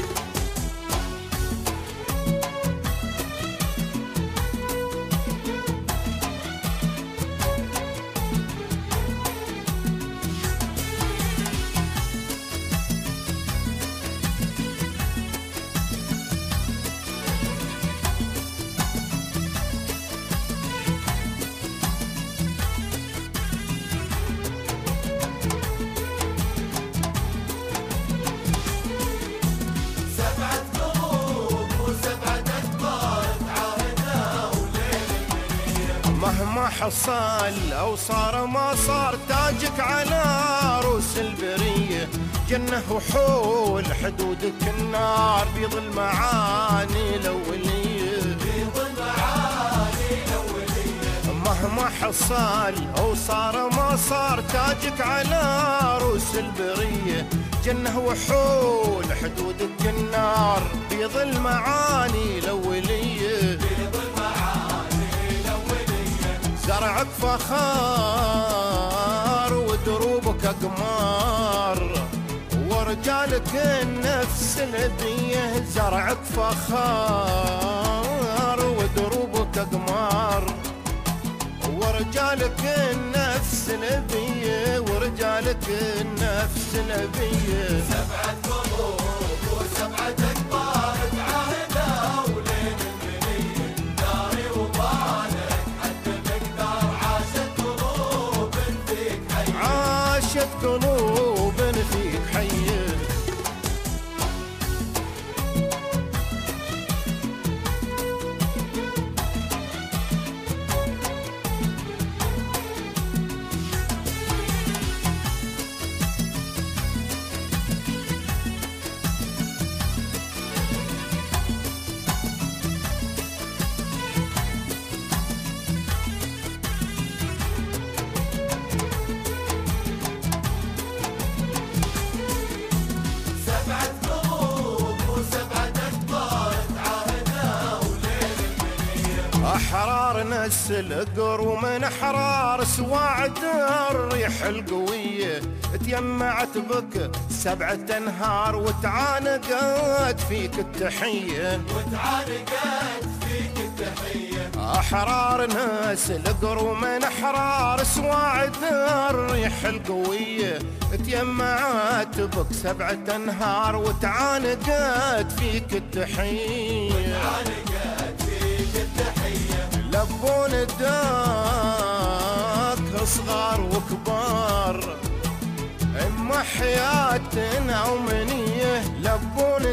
مهما حصل أو صار ما صار، تاجك على روس البرية، جنة وحول حدودك النار، بيض المعاني الأولية، بيض المعاني الأولية. مهما حصل أو صار ما صار، تاجك على روس البرية، جنة وحول حدودك النار، بيض المعاني الأولية، بيض المعاني الأولية. زرعك فخار ودروب أقمار ورجالك النفس نبيه زرعك فخار ودروبك أقمار ورجالك النفس نبيه ورجالك النفس نبيه 7 قلوب و7 أقمار تعاهدوا ولين المنية داري وطالك حد المقدار عاشت قلوب فيك حية عاشت قلوب فيك حية أحرار نسلقر ومن أحرار سواعد الريح القوية تجمعت بك 7 أنهار وتعانقت فيك التحية وتعانقت فيك التحية أحرار نسلقر ومن أحرار سواعد الريح القوية تجمعت بك 7 أنهار وتعانقت فيك التحية لبون الداك صغار وكبار اما حياتنا ومنيه لبون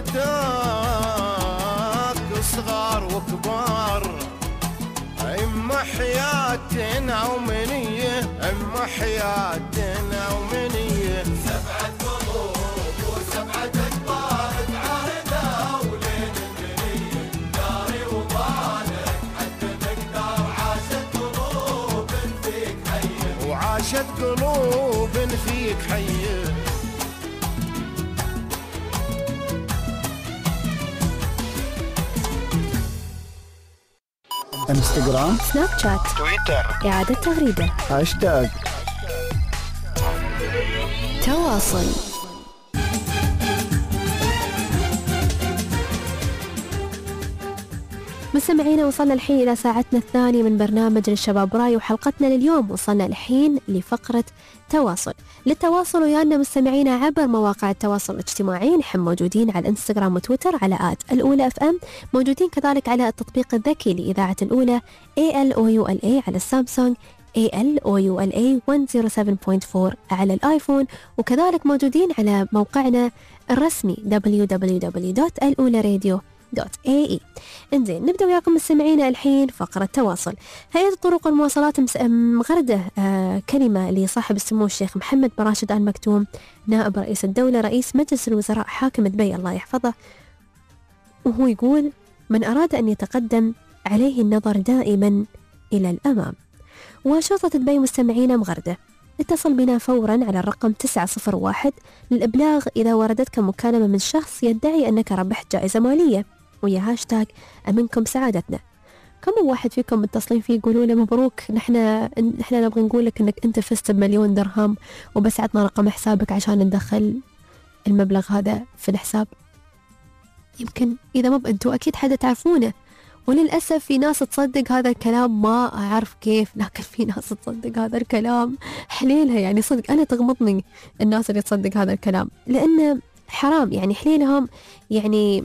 الداك صغار وكبار اما حياتنا ومنيه اما حياتنا ومنيه 7 قلوب و7 أقمار تعاهدوا ولين المنية داري وطالك وعاشت قلوب فيك حية انستغرام سناب شات تويتر إعادة تغريدة هاشتاج تواصل. مستمعينا وصلنا الحين إلى ساعتنا الثانية من برنامج للشباب راي، وحلقتنا لليوم وصلنا الحين لفقرة تواصل. للتواصل ويانا مستمعينا عبر مواقع التواصل الاجتماعي، نحن موجودين على الانستغرام وتويتر على @الأولى FM، موجودين كذلك على التطبيق الذكي لإذاعة الأولى ALOULA على السامسونج، ALOULA 107.4 على الآيفون، وكذلك موجودين على موقعنا الرسمي www.alularadio.ae. انزين نبدأ وياكم مستمعينا الحين فقرة تواصل. هيئة طرق المواصلات مغردة كلمة لصاحب السمو الشيخ محمد بن راشد آل مكتوم نائب رئيس الدولة رئيس مجلس الوزراء حاكم دبي الله يحفظه، وهو يقول: من أراد أن يتقدم عليه النظر دائما إلى الأمام. وشرطة دبي مستمعينا مغردة اتصل بنا فورا على الرقم 901 للإبلاغ إذا وردتك مكالمة من شخص يدعي أنك ربحت جائزة مالية ويا هاشتاج أمنكم سعادتنا. كم واحد فيكم متصلين فيه يقولوا له مبروك، نحن نبغى نقول لك أنك أنت فزت ب1,000,000 درهم وبس عطنا رقم حسابك عشان ندخل المبلغ هذا في الحساب. يمكن إذا ما بأنتوا أكيد حدا تعرفونه، وللأسف في ناس تصدق هذا الكلام، ما أعرف كيف، لكن في ناس تصدق هذا الكلام حليلها. يعني صدق أنا تغمضني الناس اللي تصدق هذا الكلام، لأنه حرام. يعني حليلهم يعني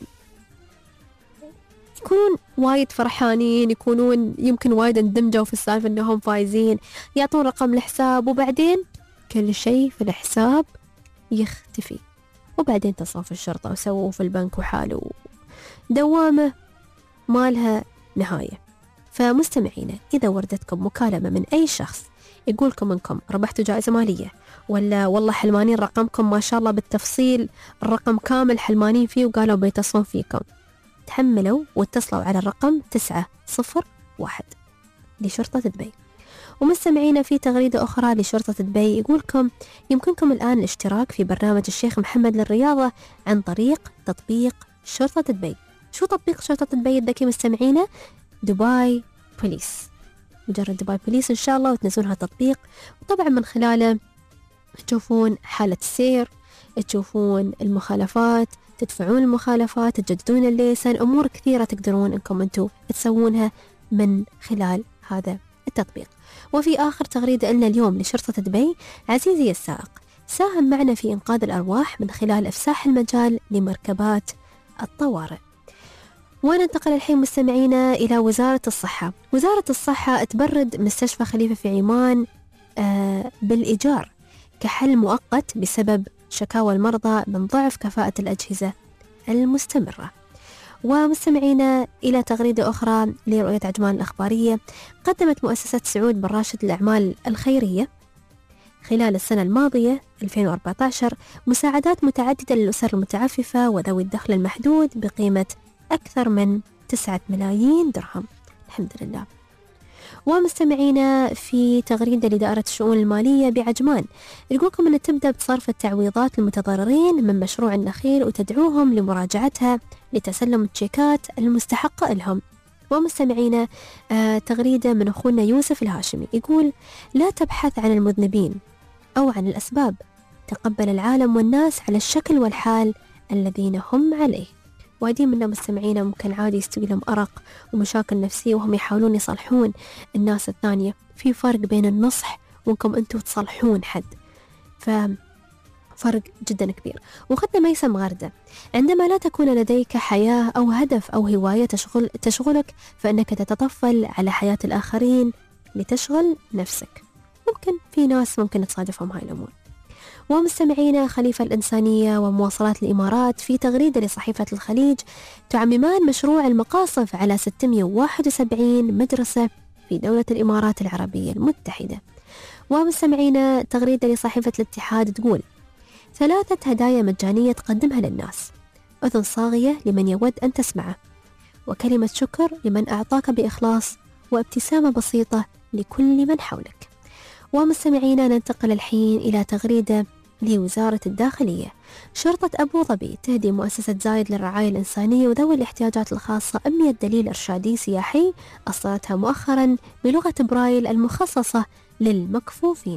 يكونون وايد فرحانين، يكونون يمكن وايد اندمجوا في السالفة أنهم فايزين، يعطون رقم الحساب وبعدين كل شيء في الحساب يختفي، وبعدين تصل في الشرطة وسووا في البنك وحاله دوامة ما لها نهاية. فمستمعينا إذا وردتكم مكالمة من أي شخص يقولكم أنكم ربحتوا جائزة مالية، ولا والله حلمانين رقمكم ما شاء الله بالتفصيل، الرقم كامل حلمانين فيه وقالوا بيتصلون فيكم، تحملوا واتصلوا على الرقم 901 لشرطة دبي. ومستمعينا في تغريدة أخرى لشرطة دبي يقولكم: يمكنكم الآن الاشتراك في برنامج الشيخ محمد للرياضة عن طريق تطبيق شرطة دبي. شو تطبيق شرطة دبي الذكي مستمعينا؟ دبي بوليس، مجرد دبي بوليس إن شاء الله وتنزلون هالتطبيق، وطبعا من خلاله تشوفون حالة السير، تشوفون المخالفات، تدفعون المخالفات، تجددون الليسن، أمور كثيرة تقدرون أنكم أنتوا تسوونها من خلال هذا التطبيق. وفي آخر تغريدة لنا اليوم لشرطة دبي: عزيزي السائق، ساهم معنا في إنقاذ الأرواح من خلال إفساح المجال لمركبات الطوارئ. وننتقل الحين مستمعينا إلى وزارة الصحة. وزارة الصحة تبرد مستشفى خليفة في عمان بالإيجار كحل مؤقت بسبب شكاوى المرضى من ضعف كفاءة الأجهزة المستمرة. ومستمعينا إلى تغريدة أخرى لرؤية عجمان الأخبارية: قدمت مؤسسة سعود بن راشد للأعمال الخيرية خلال السنة الماضية 2014 مساعدات متعددة للأسر المتعففة وذوي الدخل المحدود بقيمة أكثر من 9 ملايين درهم، الحمد لله. ومستمعينا في تغريدة لدائرة الشؤون المالية بعجمان يقولكم أن تبدأ بصرف التعويضات للمتضررين من مشروع النخيل وتدعوهم لمراجعتها لتسلم التشيكات المستحقة لهم. ومستمعينا تغريدة من أخونا يوسف الهاشمي يقول: لا تبحث عن المذنبين أو عن الأسباب، تقبل العالم والناس على الشكل والحال الذين هم عليه. وهذه منا مستمعينا ممكن عادي يستوي لهم أرق ومشاكل نفسية وهم يحاولون يصلحون الناس الثانية. في فرق بين النصح وانكم انتوا تصلحون حد، ففرق جدا كبير. وخدنا ميسم غردة: عندما لا تكون لديك حياة أو هدف أو هواية تشغلك فإنك تتطفل على حياة الآخرين لتشغل نفسك. ممكن في ناس ممكن تصادفهم هاي الأمور. ومستمعينا خليفة الإنسانية ومواصلات الإمارات في تغريدة لصحيفة الخليج تعممان مشروع المقاصف على 671 مدرسة في دولة الإمارات العربية المتحدة. ومستمعينا تغريدة لصحيفة الاتحاد تقول: 3 هدايا مجانية تقدمها للناس، أذن صاغية لمن يود أن تسمعه، وكلمة شكر لمن أعطاك بإخلاص، وابتسامة بسيطة لكل من حولك. ومستمعينا ننتقل الحين إلى تغريدة لوزارة الداخلية. شرطة أبو ظبي تهدي مؤسسة زايد للرعاية الإنسانية وذوي الاحتياجات الخاصة 100 دليل إرشادي سياحي أصدرتها مؤخرا بلغة برايل المخصصة للمكفوفين.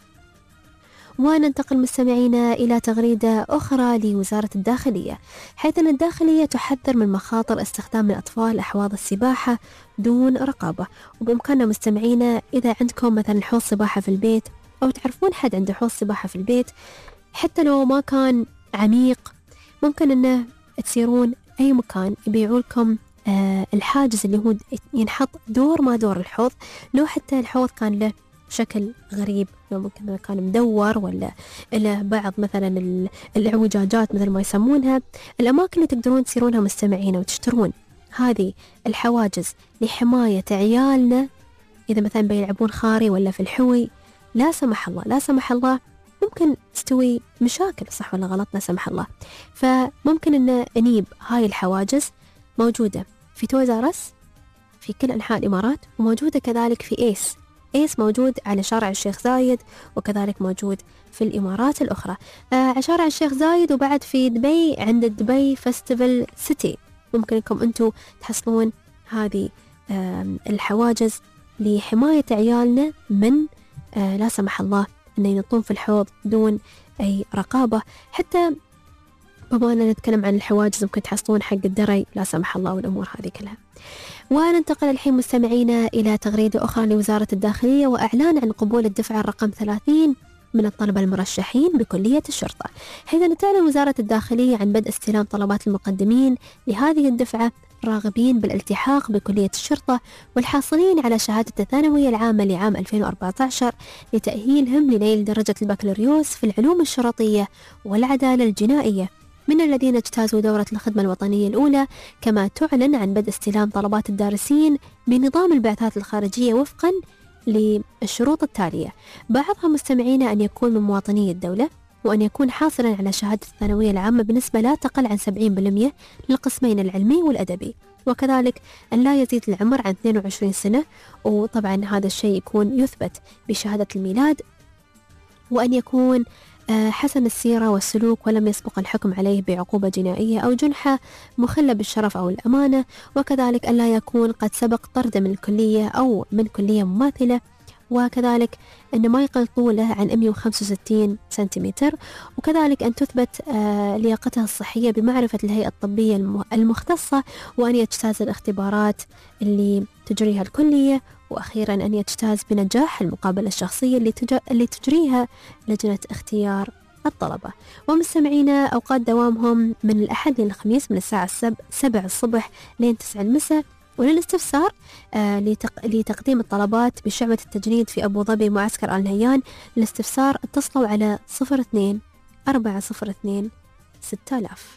وننتقل مستمعينا إلى تغريدة أخرى لوزارة الداخلية، حيث أن الداخلية تحذر من مخاطر استخدام الأطفال أحواض السباحة دون رقابة. وبإمكاننا مستمعينا إذا عندكم مثلا حوض سباحة في البيت أو تعرفون حد عنده حوض سباحة في البيت حتى لو ما كان عميق، ممكن أنه تسيرون أي مكان يبيعوا لكم الحاجز اللي هو ينحط دور ما دور الحوض، لو حتى الحوض كان له شكل غريب، لو ممكن كان مدور ولا له بعض مثلا الإعوجاجات مثل ما يسمونها. الأماكن اللي تقدرون تسيرونها مستمعين وتشترون هذه الحواجز لحماية عيالنا إذا مثلا بيلعبون خاري ولا في الحوي، لا سمح الله لا سمح الله ممكن تستوي مشاكل، صح ولا غلط؟ لا سمح الله. فممكن أن نجيب هاي الحواجز موجودة في تويز آر أس في كل أنحاء الإمارات، وموجودة كذلك في إيس موجود على شارع الشيخ زايد، وكذلك موجود في الإمارات الأخرى على شارع الشيخ زايد، وبعد في دبي عند دبي فستيفال سيتي. ممكن لكم أنتوا تحصلون هذه الحواجز لحماية عيالنا من لا سمح الله أن ينطون في الحوض دون أي رقابة. حتى بما أننا نتكلم عن الحواجز ممكن تحصلون حق الدري لا سمح الله والأمور هذه كلها. وننتقل الحين مستمعينا إلى تغريدة أخرى لوزارة الداخلية وإعلان عن قبول الدفعة الرقم 30 من الطلبة المرشحين بكلية الشرطة، حيث تعلن وزارة الداخلية عن بدء استلام طلبات المقدمين لهذه الدفعة الراغبين بالالتحاق بكلية الشرطة والحاصلين على شهادة الثانوية العامة لعام 2014 لتأهيلهم لنيل درجة البكالوريوس في العلوم الشرطية والعدالة الجنائية من الذين اجتازوا دورة الخدمة الوطنية الأولى. كما تعلن عن بدء استلام طلبات الدارسين بنظام البعثات الخارجية وفقا للشروط التالية: بعضها مستمعين أن يكون من مواطني الدولة، وأن يكون حاصلا على شهادة الثانوية العامة بنسبة لا تقل عن 70% للقسمين العلمي والأدبي، وكذلك أن لا يزيد العمر عن 22 سنة، وطبعا هذا الشيء يكون يثبت بشهادة الميلاد، وأن يكون حسن السيرة والسلوك ولم يسبق الحكم عليه بعقوبة جنائية أو جنحة مخلة بالشرف أو الأمانة، وكذلك أن لا يكون قد سبق طرد من الكلية أو من كلية مماثلة، وكذلك أن ما يقل طوله عن 165 سنتيمتر، وكذلك أن تثبت لياقته الصحية بمعرفة الهيئة الطبية المختصة، وأن يجتاز الاختبارات اللي تجريها الكلية، وأخيرا أن يجتاز بنجاح المقابلة الشخصية اللي تجريها لجنة اختيار الطلبة. ومستمعينا أوقات دوامهم من الأحد للخميس من الساعة 7 الصبح لين 9 المساء. وللاستفسار لتقديم الطلبات بشعبة التجنيد في أبو ظبي معسكر آل نهيان، الاستفسار اتصلوا على 02-402-6000.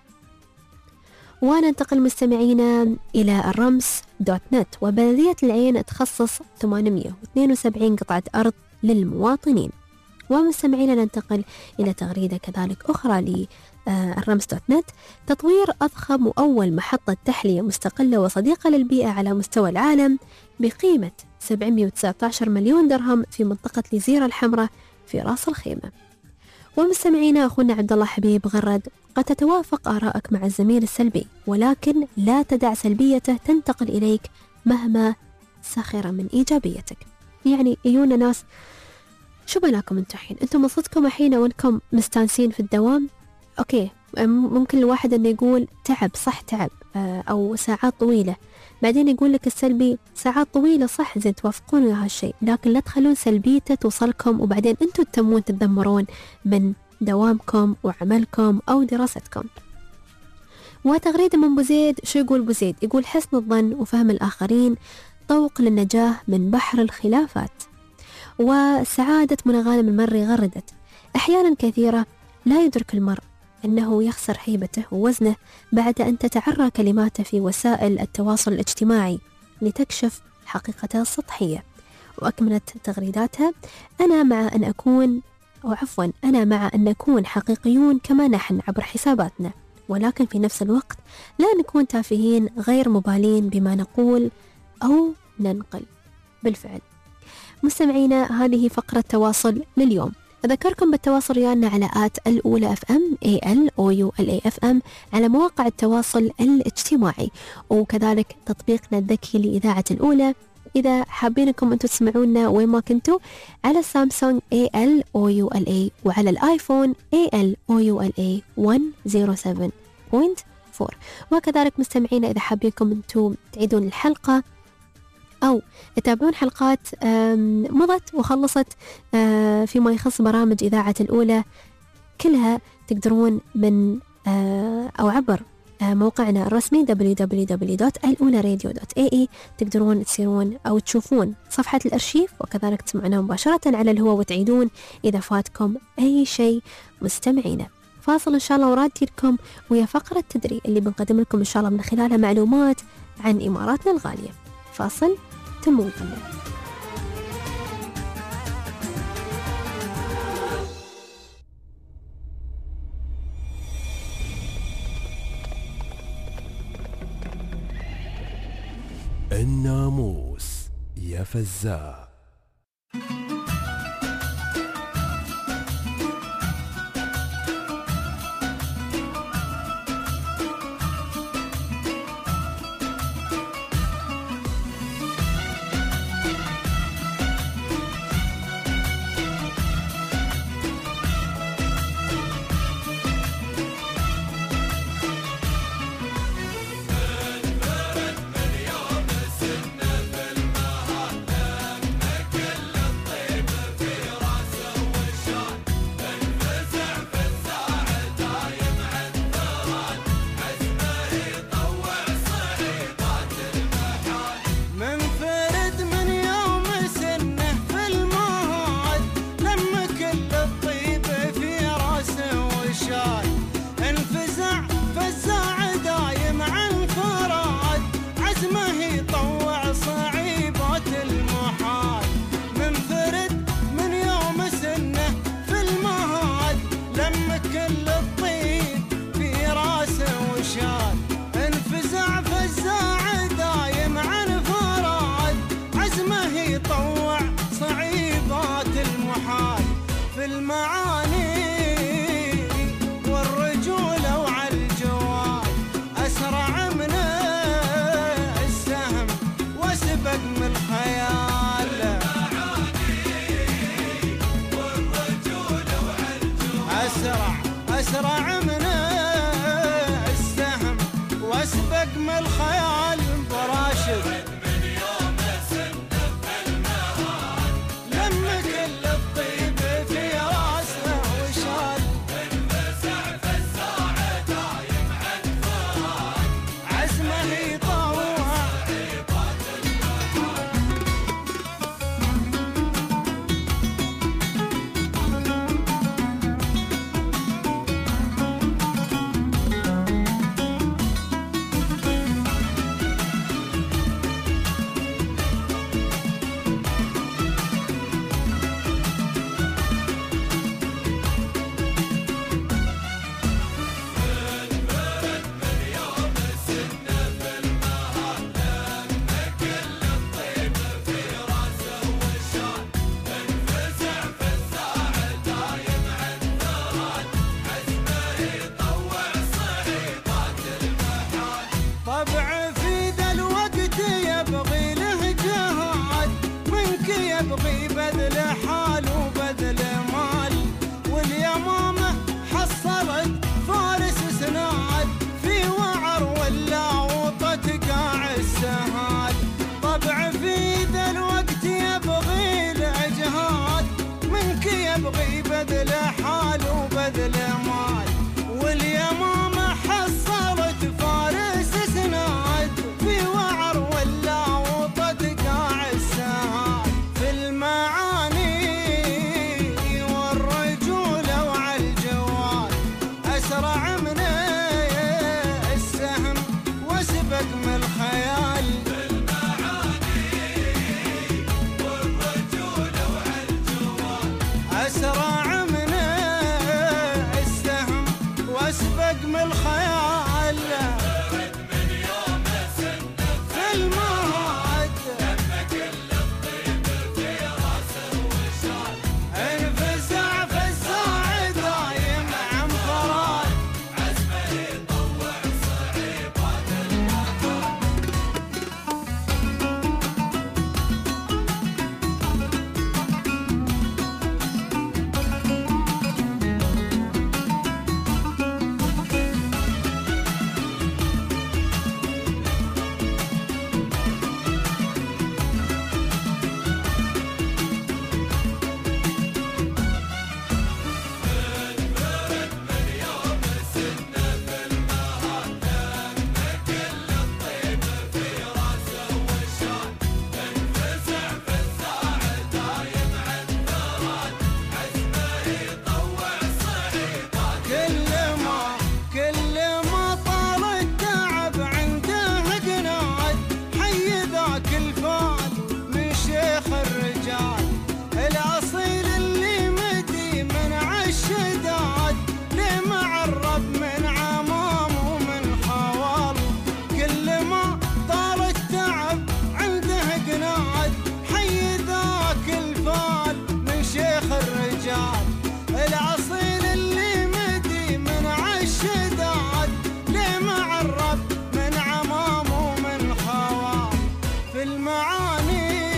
وننتقل مستمعينا إلى الرمس دوت نت. وبلدية العين تخصص 872 قطعة أرض للمواطنين. ومستمعينا ننتقل إلى تغريدة كذلك أخرى للرمس دوت نت. تطوير أضخم وأول محطة تحلية مستقلة وصديقة للبيئة على مستوى العالم بقيمة 719 مليون درهم في منطقة الجزيرة الحمراء في راس الخيمة. ومستمعينا أخونا عبد الله حبيب غرد، قد تتوافق آرائك مع الزميل السلبي، ولكن لا تدع سلبيته تنتقل إليك مهما سخر من إيجابيتك. يعني يجونا ناس شو بلاكم انتم الحين؟ انتم مصدكم الحين وانكم مستانسين في الدوام؟ اوكي، ممكن الواحد انه يقول تعب، صح تعب، او ساعات طويلة، بعدين يقول لك السلبي ساعات طويلة صح، زين توافقون على هالشيء، لكن لا تخلون سلبيته توصلكم وبعدين انتم تتمون تتذمرون من دوامكم وعملكم او دراستكم. وتغريدة من بوزيد، شو يقول بوزيد؟ يقول حسن الظن وفهم الآخرين طوق للنجاة من بحر الخلافات. وسعادة منى غانم المري غردت، أحيانا كثيرة لا يدرك المرء أنه يخسر هيبته ووزنه بعد أن تتعرى كلماته في وسائل التواصل الاجتماعي لتكشف حقيقته السطحية. وأكملت تغريداتها: أنا مع أن نكون حقيقيون كما نحن عبر حساباتنا، ولكن في نفس الوقت لا نكون تافهين غير مبالين بما نقول أو ننقل. بالفعل مستمعينا، هذه فقرة تواصل لليوم. أذكركم بالتواصل ويانا على الأولى FM ALOULA FM على مواقع التواصل الاجتماعي، وكذلك تطبيقنا الذكي لإذاعة الأولى إذا حابينكم أنتم تسمعونا وين ما كنتوا، على سامسونج ALOULA وعلى الآيفون ALOULA 107.4. وكذلك مستمعينا إذا حابينكم أنتم تعيدون الحلقة أو تتابعون حلقات مضت وخلصت فيما يخص برامج إذاعة الأولى، كلها تقدرون من أو عبر موقعنا الرسمي www.alularadio.ae تقدرون تصيرون أو تشوفون صفحة الأرشيف، وكذلك تسمعنا مباشرة على الهواء وتعيدون إذا فاتكم أي شيء. مستمعينا، فاصل إن شاء الله ورادي لكم ويا فقرة تدري اللي بنقدم لكم إن شاء الله من خلالها معلومات عن إماراتنا الغالية. فاصل ثم نكمل. الناموس يا فزاع. أسرع من السهم واسبق من الخيال براشد من يوم سنة بالمهار لم كل الطيب في راسه وشال انفزع فزاعه دايم عن فرار عزمه يطوع صعيبات المهار طبع في ذا الوقت يبغي له جهاد منك يبغي بذل حال وبذل مال واليمامة حصلت فارس سناد في وعر ولا وطت قاع السهاد طبع في ذا الوقت يبغي له جهاد منك يبغي بذل حال وبذل مال واليمامة حصلت فارس سناد في وعر ولا وطت قاع السهاد في المعاني والرجولة وعالجوال أسرع من السهم وسبق من الخيال في المعاني والرجولة وعالجوال أسرع من السهم واسبق من الخيال من يوم سنة في المهاد لما كل الطيب في راسه وشال انفزع فزاع دايم عن فراد عزمه يطوع صعيبات المهار الأصيل اللي مدي من عالشداد ليه معرب من عمام ومن خوال في المعاني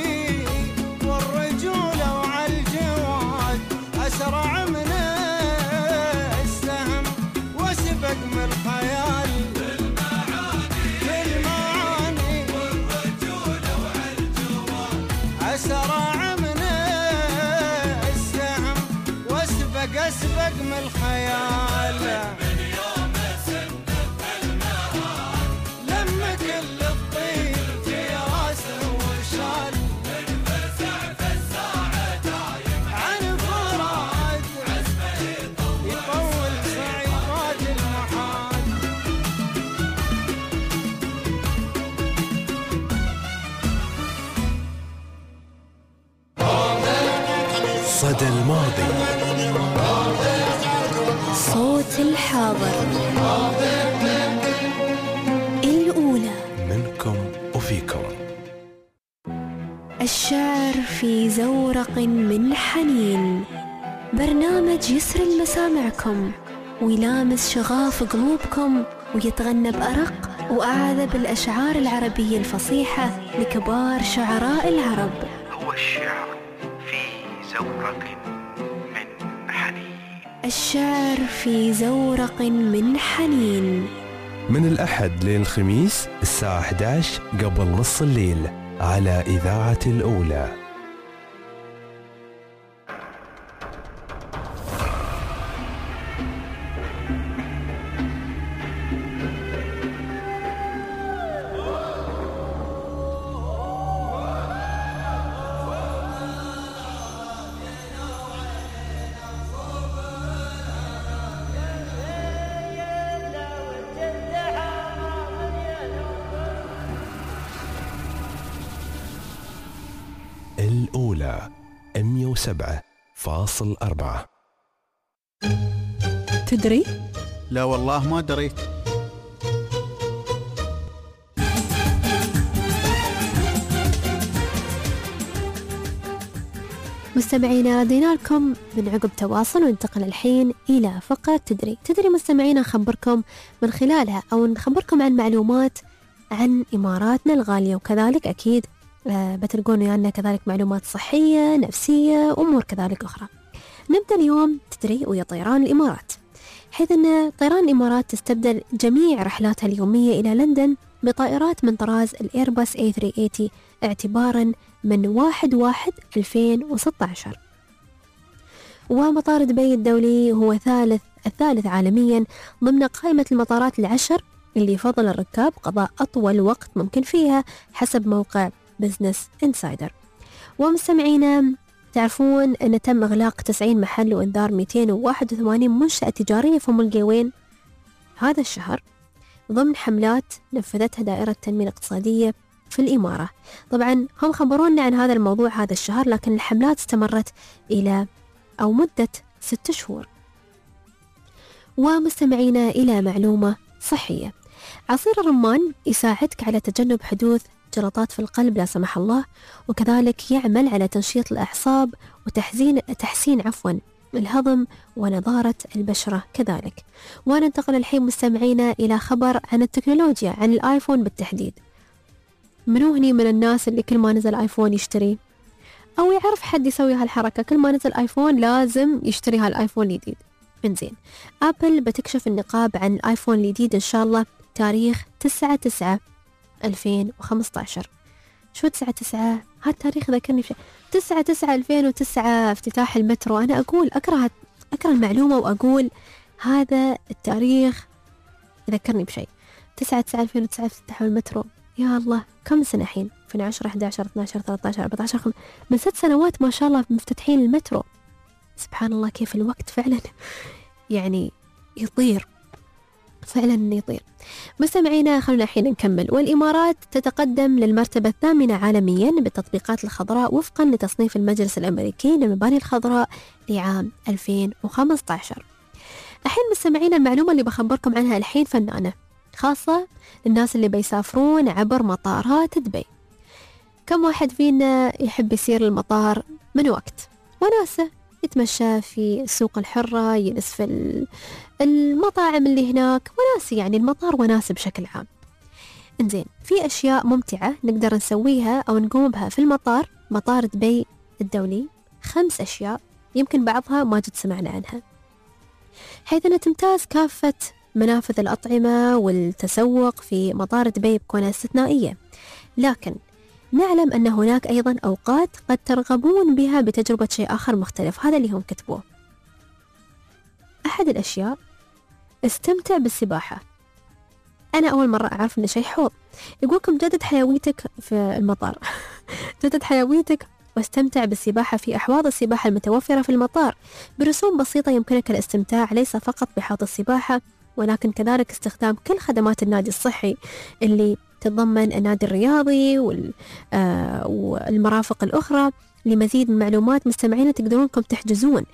والرجولة وعالجواد أسرع من السهم وسبق من الخيال في المعاني والرجولة وعالجواد أسرع من أسبق من الخيال من يوم سنة بالمهار لما كل الطيب في راسه وشال انفزع فزاعه دايم عن فراد عزمه يطول صعيبات المحال صدى الماضي صوت الحاضر الأولى منكم وفيكم. الشعر في زورق من حنين، برنامج يسري مسامعكم ويلامس شغاف قلوبكم ويتغنى بأرق وأعذب الأشعار العربية الفصيحة لكبار شعراء العرب. هو الشعر في زورق من حنين. الشعر في زورق من حنين. من الأحد للخميس الساعة 11 قبل نص الليل على إذاعة الأولى. الأولى 107.4. تدري؟ لا والله ما دريت. مستمعينا ردينا لكم من عقب تواصل، وننتقل الحين إلى فقرة تدري مستمعينا نخبركم من خلالها أو نخبركم عن معلومات عن إماراتنا الغالية، وكذلك أكيد بتلقون ويانا كذلك معلومات صحية نفسية وأمور كذلك أخرى. نبدأ اليوم تدري ويا طيران الإمارات، حيث أن طيران الإمارات تستبدل جميع رحلاتها اليومية إلى لندن بطائرات من طراز الإيرباص A380 اعتبارا من 1/1/2016. ومطار دبي الدولي هو الثالث عالميا ضمن قائمة المطارات العشر اللي يفضل الركاب قضاء أطول وقت ممكن فيها حسب موقع بزنس إنسايدر. ومستمعينا تعرفون أن تم إغلاق 90 محل وإنذار 281 منشأة تجارية في القيوين هذا الشهر ضمن حملات نفذتها دائرة التنمية الاقتصادية في الإمارة. طبعا هم خبرونا عن هذا الموضوع هذا الشهر، لكن الحملات استمرت إلى أو مدة 6 شهور. ومستمعينا إلى معلومة صحية، عصير الرمان يساعدك على تجنب حدوث جلطات في القلب لا سمح الله، وكذلك يعمل على تنشيط الأعصاب وتحسين الهضم ونضارة البشرة كذلك. وننتقل الحين مستمعينا إلى خبر عن التكنولوجيا، عن الآيفون بالتحديد. منو هني من الناس اللي كل ما نزل آيفون يشتري أو يعرف حد يسوي هالحركة، كل ما نزل آيفون لازم يشتري هالآيفون الجديد؟ انزين، آبل بتكشف النقاب عن الآيفون الجديد إن شاء الله تاريخ 9/9/2015. شو 9/9 هالتاريخ ذكرني بشيء. 9/9/2009 افتتاح المترو. أنا أقول أكره المعلومة وأقول هذا التاريخ يذكرني بشيء. 9/9/2009 افتتاح المترو. يا الله كم سنة الحين؟ 2010 11 12 13 14 من 6 سنوات ما شاء الله مفتتحين المترو. سبحان الله كيف الوقت فعلا يعني يطير، فعلا يطير. مستمعينا خلونا الحين نكمل. والإمارات تتقدم للمرتبة 8 عالميا بالتطبيقات الخضراء وفقا لتصنيف المجلس الأمريكي للمباني الخضراء لعام 2015. الحين مستمعينا المعلومة اللي بخبركم عنها الحين فنانة خاصة للناس اللي بيسافرون عبر مطارات دبي. كم واحد فينا يحب يسير للمطار من وقت وناسة، يتمشى في السوق الحرة، يجلس في المطاعم اللي هناك، وناسي يعني المطار وناسة بشكل عام. انزين، في أشياء ممتعة نقدر نسويها أو نقوم بها في المطار، مطار دبي الدولي. 5 أشياء يمكن بعضها ما جد سمعنا عنها، حيث أن تمتاز كافة منافذ الأطعمة والتسوق في مطار دبي بكونها استثنائية، لكن نعلم أن هناك أيضا أوقات قد ترغبون بها بتجربة شيء آخر مختلف. هذا اللي هم كتبوه. أحد الأشياء استمتع بالسباحة. أنا أول مرة أعرف أن شيء حوض. يقولكم جدد حيويتك في المطار جدد حيويتك واستمتع بالسباحة في أحواض السباحة المتوفرة في المطار برسوم بسيطة. يمكنك الاستمتاع ليس فقط بحوض السباحة، ولكن كذلك استخدام كل خدمات النادي الصحي اللي تتضمن النادي الرياضي والمرافق الأخرى. لمزيد من معلومات مستمعين تقدرون تحجزون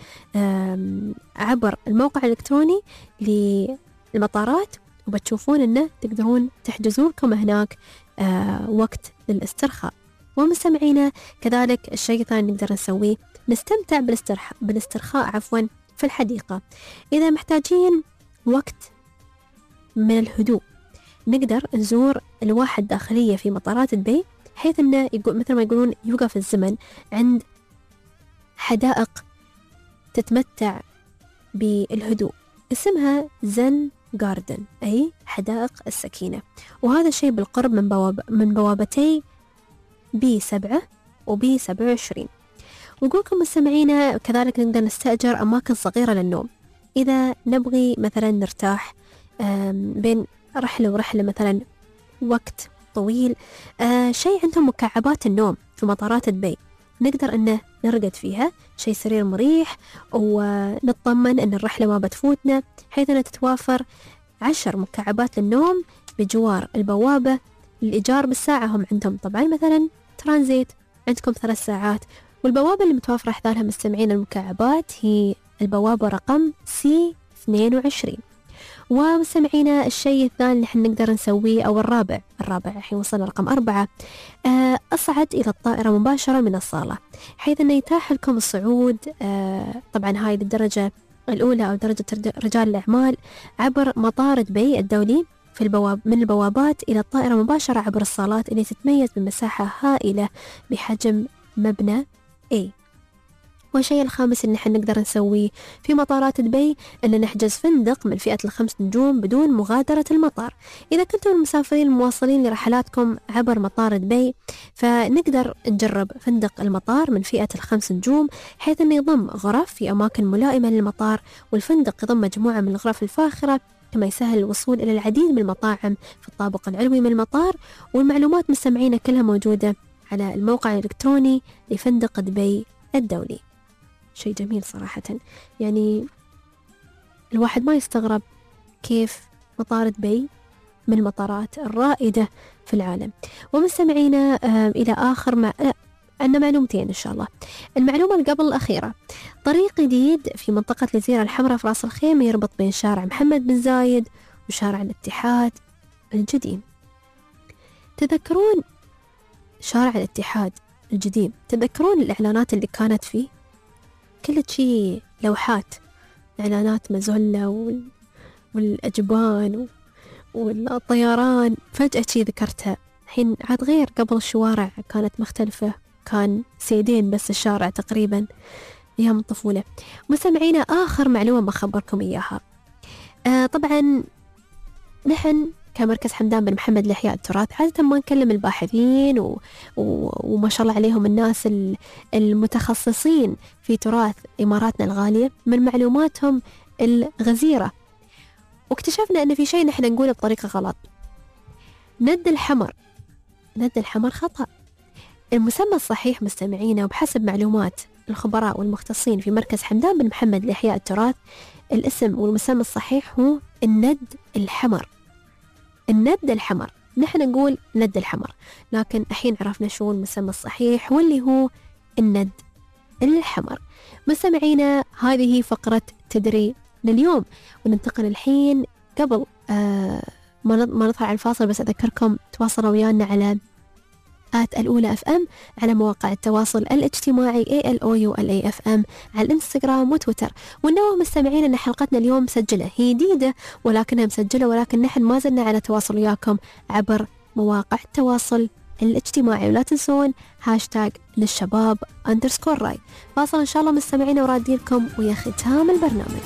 عبر الموقع الإلكتروني للمطارات، وبتشوفون أنه تقدرون تحجزون لكم هناك وقت للاسترخاء. ومستمعين كذلك الشيء الثاني نقدر نسويه نستمتع بالاسترخاء في الحديقة. إذا محتاجين وقت من الهدوء نقدر نزور الواحة الداخلية في مطارات دبي، حيث أنه مثل ما يقولون يوقف الزمن عند حدائق تتمتع بالهدوء، اسمها زن جاردن أي حدائق السكينة، وهذا الشيء بالقرب من بوابتي B7 وB27. ويقولكم مستمعينا كذلك نقدر نستأجر أماكن صغيرة للنوم إذا نبغي مثلا نرتاح بين رحلة ورحلة مثلا وقت طويل. شيء عندهم مكعبات النوم في مطارات دبي، نقدر أنه نرقد فيها، شيء سرير مريح ونطمن أن الرحلة ما بتفوتنا، حيث أنها تتوافر 10 مكعبات للنوم بجوار البوابة للإيجار بالساعة. هم عندهم طبعا مثلا ترانزيت عندكم 3 ساعات، والبوابة اللي متوفرة أحداثها مستمعين المكعبات هي البوابة رقم C22. ومستمعينا الشيء الثاني اللي احنا نقدر نسويه أو الرابع الحين وصلنا رقم 4، أصعد إلى الطائرة مباشرة من الصالة، حيث أنه يتاح لكم الصعود طبعا هاي الدرجة الأولى أو درجة رجال الأعمال عبر مطار دبي الدولي من البوابات إلى الطائرة مباشرة عبر الصالات اللي تتميز بمساحة هائلة بحجم مبنى A. والشيء الخامس اللي نحن نقدر نسويه في مطارات دبي أن نحجز فندق من فئة 5 نجوم بدون مغادرة المطار. إذا كنتم المسافرين المواصلين لرحلاتكم عبر مطار دبي فنقدر نجرب فندق المطار من فئة 5 نجوم، حيث أنه يضم غرف في أماكن ملائمة للمطار، والفندق يضم مجموعة من الغرف الفاخرة، كما يسهل الوصول إلى العديد من المطاعم في الطابق العلوي من المطار. والمعلومات مستمعينا كلها موجودة على الموقع الإلكتروني لفندق دبي الدولي. شيء جميل صراحة، يعني الواحد ما يستغرب كيف مطار دبي من المطارات الرائدة في العالم. ومستمعينا إلى آخر عندنا معلومتين إن شاء الله. المعلومة اللي قبل الأخيرة، طريق جديد في منطقة الجزيرة الحمراء في راس الخيمة يربط بين شارع محمد بن زايد وشارع الاتحاد الجديد. تذكرون شارع الاتحاد الجديد؟ تذكرون الإعلانات اللي كانت فيه؟ كل شيء لوحات، إعلانات مزولة والأجبان والطيران، فجأة شيء ذكرتها. الحين عاد غير، قبل الشوارع كانت مختلفة، كان سيدين بس الشارع تقريبا أيام الطفولة. مستمعينا آخر معلومة بخبركم إياها، طبعا نحن كمركز حمدان بن محمد لإحياء التراث عادة ما نكلم الباحثين وما شاء الله عليهم الناس المتخصصين في تراث إماراتنا الغالية من معلوماتهم الغزيرة، واكتشفنا أن في شيء نحن نقوله بطريقة غلط. ند الحمر خطأ. المسمى الصحيح مستمعينا وبحسب معلومات الخبراء والمختصين في مركز حمدان بن محمد لإحياء التراث، الاسم والمسمى الصحيح هو الند الحمر. الند الحمر، نحن نقول ند الحمر، لكن الحين عرفنا شو المسمى الصحيح واللي هو الند الحمر. مستمعينا هذه فقرة تدري لليوم، وننتقل الحين قبل ما نطلع على الفاصل بس أذكركم تواصلوا ويانا على الأولى FM على مواقع التواصل الاجتماعي ALOULAFM على الانستغرام وتويتر. ونوه مستمعين أن حلقتنا اليوم مسجلة، هي جديدة ولكنها مسجلة، ولكن نحن ما زلنا على تواصل وياكم عبر مواقع التواصل الاجتماعي، ولا تنسون هاشتاج للشباب _راي. فاصل إن شاء الله مستمعين ورادي لكم ويا ختام البرنامج.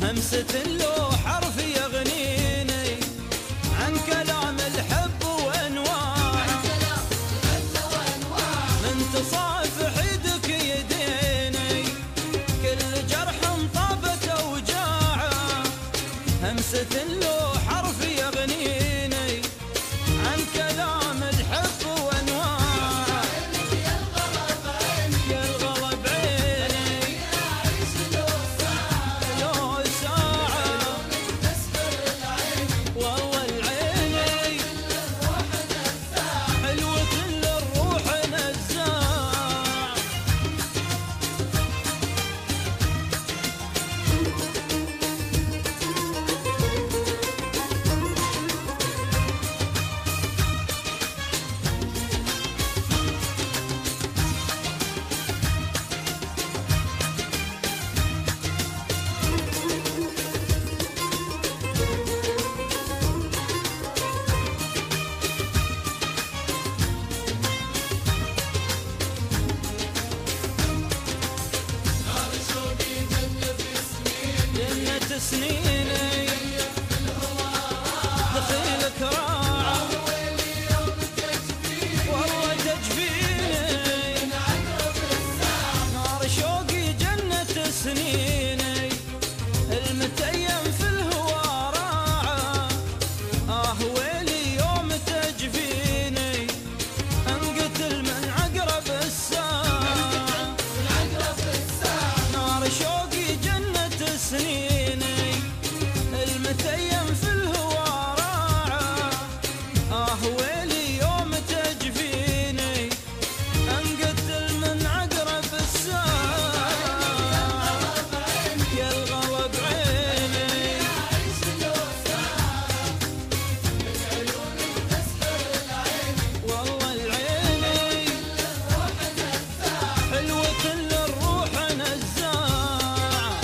همسة لو حرف يغنيني عن كلام الحب وانواع من تصافح يدك يديني كل جرح طابت اوجاعه همسة لو حرف يغنيني عن كلام الحب وانواع يا الغضب عيني لو ساعة والله العيني حلوة للروح نزاع جنة سنيني دخيلك راعة والله تجفيني نار شوقي جنة سنيني المتيم في الهوى راعة ويلي يوم تجفيني انقتل من عقرب الساعة نار شوقي جنة سنيني المتيم في الهوى راعة ويلي يوم تجفيني انقتل من عقرب الساعة يا الغضب عيني والله العيني حلوة للروح نزاع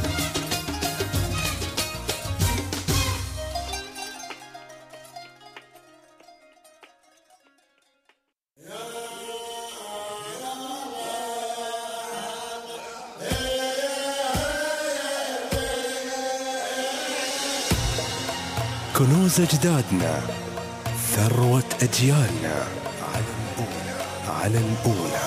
كنوز أجدادنا، ثروة أجيالنا، على الأولى على الأولى.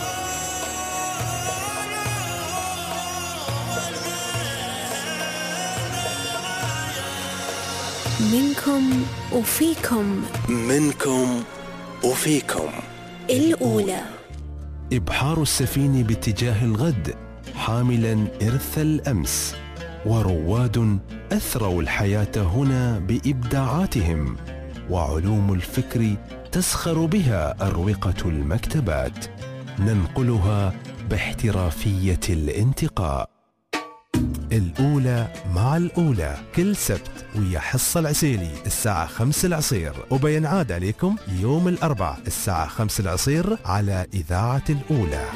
منكم وفيكم، منكم وفيكم. الأولى. إبحار السفينة باتجاه الغد حاملا إرث الأمس، ورواد أثروا الحياة هنا بإبداعاتهم، وعلوم الفكر تسخر بها أروقة المكتبات، ننقلها باحترافية الانتقاء. الأولى مع الأولى كل سبت ويا حصة العسيلي الساعة 5 العصير، وبينعاد عليكم يوم الأربعاء الساعة 5 العصير على إذاعة الأولى.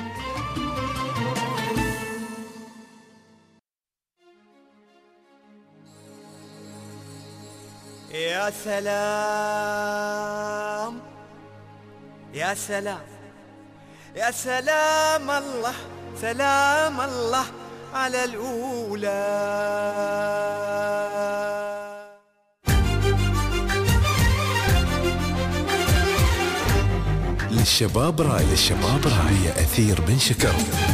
يا سلام يا سلام يا سلام الله سلام الله على الأولى. للشباب راي، للشباب راي أثير بن شكر.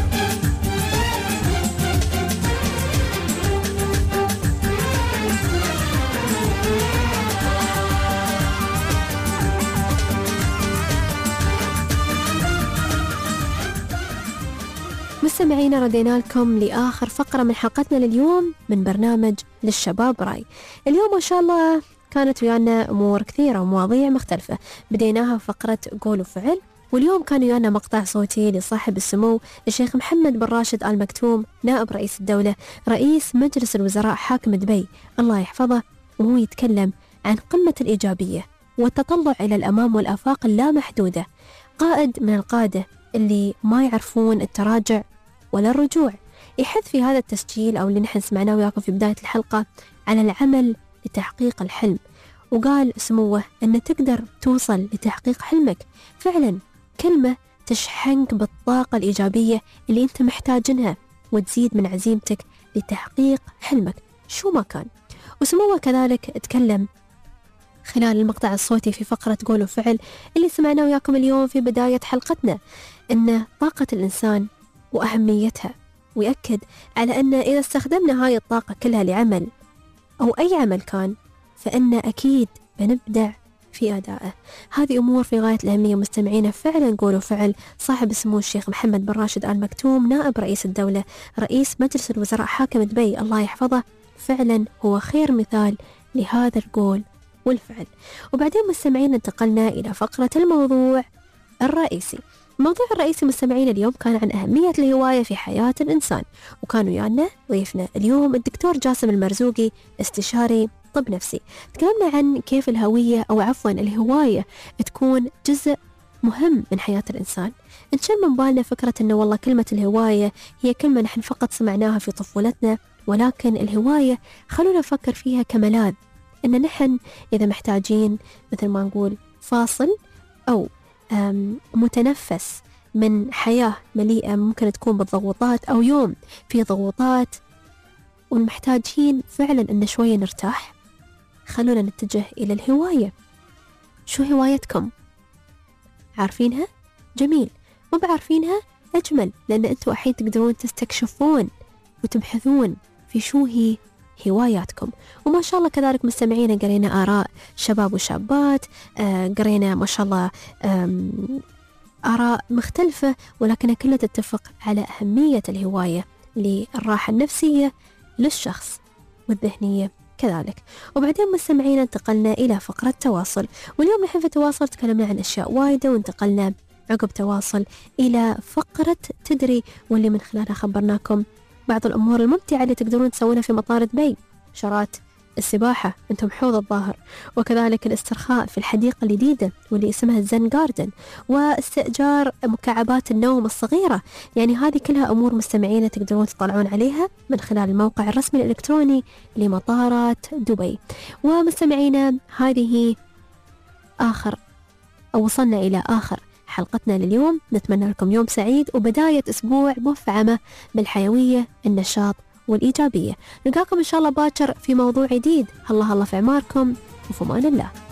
مستمعينا، ردينا لكم لآخر فقرة من حلقتنا لليوم من برنامج للشباب راي. اليوم ما شاء الله كانت ويانا أمور كثيرة ومواضيع مختلفة. بديناها فقرة قول وفعل، واليوم كان ويانا مقطع صوتي لصاحب السمو الشيخ محمد بن راشد آل مكتوم نائب رئيس الدولة رئيس مجلس الوزراء حاكم دبي الله يحفظه، وهو يتكلم عن قمة الإيجابية والتطلع إلى الأمام والآفاق اللامحدودة. قائد من القادة اللي ما يعرفون التراجع ولا الرجوع. يحث في هذا التسجيل أو اللي نحن سمعناه وياكم في بداية الحلقة على العمل لتحقيق الحلم، وقال سموه أن تقدر توصل لتحقيق حلمك. فعلا كلمة تشحنك بالطاقة الإيجابية اللي أنت محتاجنها وتزيد من عزيمتك لتحقيق حلمك. شو ما كان. وسموه كذلك تكلم خلال المقطع الصوتي في فقرة قول وفعل اللي سمعناه وياكم اليوم في بداية حلقتنا، إن طاقة الإنسان وأهميتها، ويأكد على أن إذا استخدمنا هاي الطاقة كلها لعمل أو أي عمل كان، فإن أكيد بنبدع في أدائه. هذه أمور في غاية الأهمية مستمعينا. فعلا قول وفعل صاحب سمو الشيخ محمد بن راشد آل مكتوم نائب رئيس الدولة رئيس مجلس الوزراء حاكم دبي الله يحفظه، فعلا هو خير مثال لهذا القول والفعل. وبعدين مستمعين انتقلنا إلى فقرة الموضوع الرئيسي. الموضوع الرئيسي مستمعين اليوم كان عن أهمية الهواية في حياة الإنسان، وكانوا ويانا ضيفنا اليوم الدكتور جاسم المرزوقي استشاري طب نفسي. تكلمنا عن كيف الهوية أو عفوا الهواية تكون جزء مهم من حياة الإنسان. نشم من بالنا فكرة أنه والله كلمة الهواية هي كلمة نحن فقط سمعناها في طفولتنا، ولكن الهواية خلونا نفكر فيها كملاذ، أن نحن إذا محتاجين مثل ما نقول فاصل أو متنفس من حياة مليئة ممكن تكون بالضغوطات أو يوم في ضغوطات ومحتاجين فعلا أن شوية نرتاح، خلونا نتجه إلى الهواية. شو هوايتكم؟ عارفينها؟ جميل. ما بعرفينها؟ أجمل، لأن أنتوا أحيانا تقدرون تستكشفون وتبحثون في شو هي هواياتكم. وما شاء الله كذلك مستمعين قرينا آراء شباب وشابات، قرينا ما شاء الله آراء مختلفة، ولكنها كلها تتفق على أهمية الهواية للراحة النفسية للشخص والذهنية كذلك. وبعدين مستمعين انتقلنا إلى فقرة تواصل، واليوم نحن في تواصل تكلمنا عن أشياء وايدة، وانتقلنا عقب تواصل إلى فقرة تدري، واللي من خلالها خبرناكم بعض الأمور الممتعة اللي تقدرون تسوونها في مطار دبي، شارات السباحة أنتم حوض الظاهر، وكذلك الاسترخاء في الحديقة الجديدة واللي اسمها الزن جاردن، واستئجار مكعبات النوم الصغيرة. يعني هذه كلها أمور مستمعين تقدرون تطلعون عليها من خلال الموقع الرسمي الإلكتروني لمطارات دبي. ومستمعينا هذه آخر أو وصلنا إلى آخر حلقتنا لليوم. نتمنى لكم يوم سعيد وبداية أسبوع مفعمة بالحيوية النشاط والإيجابية. نلقاكم إن شاء الله باكر في موضوع جديد. الله في عماركم وفي أمان الله.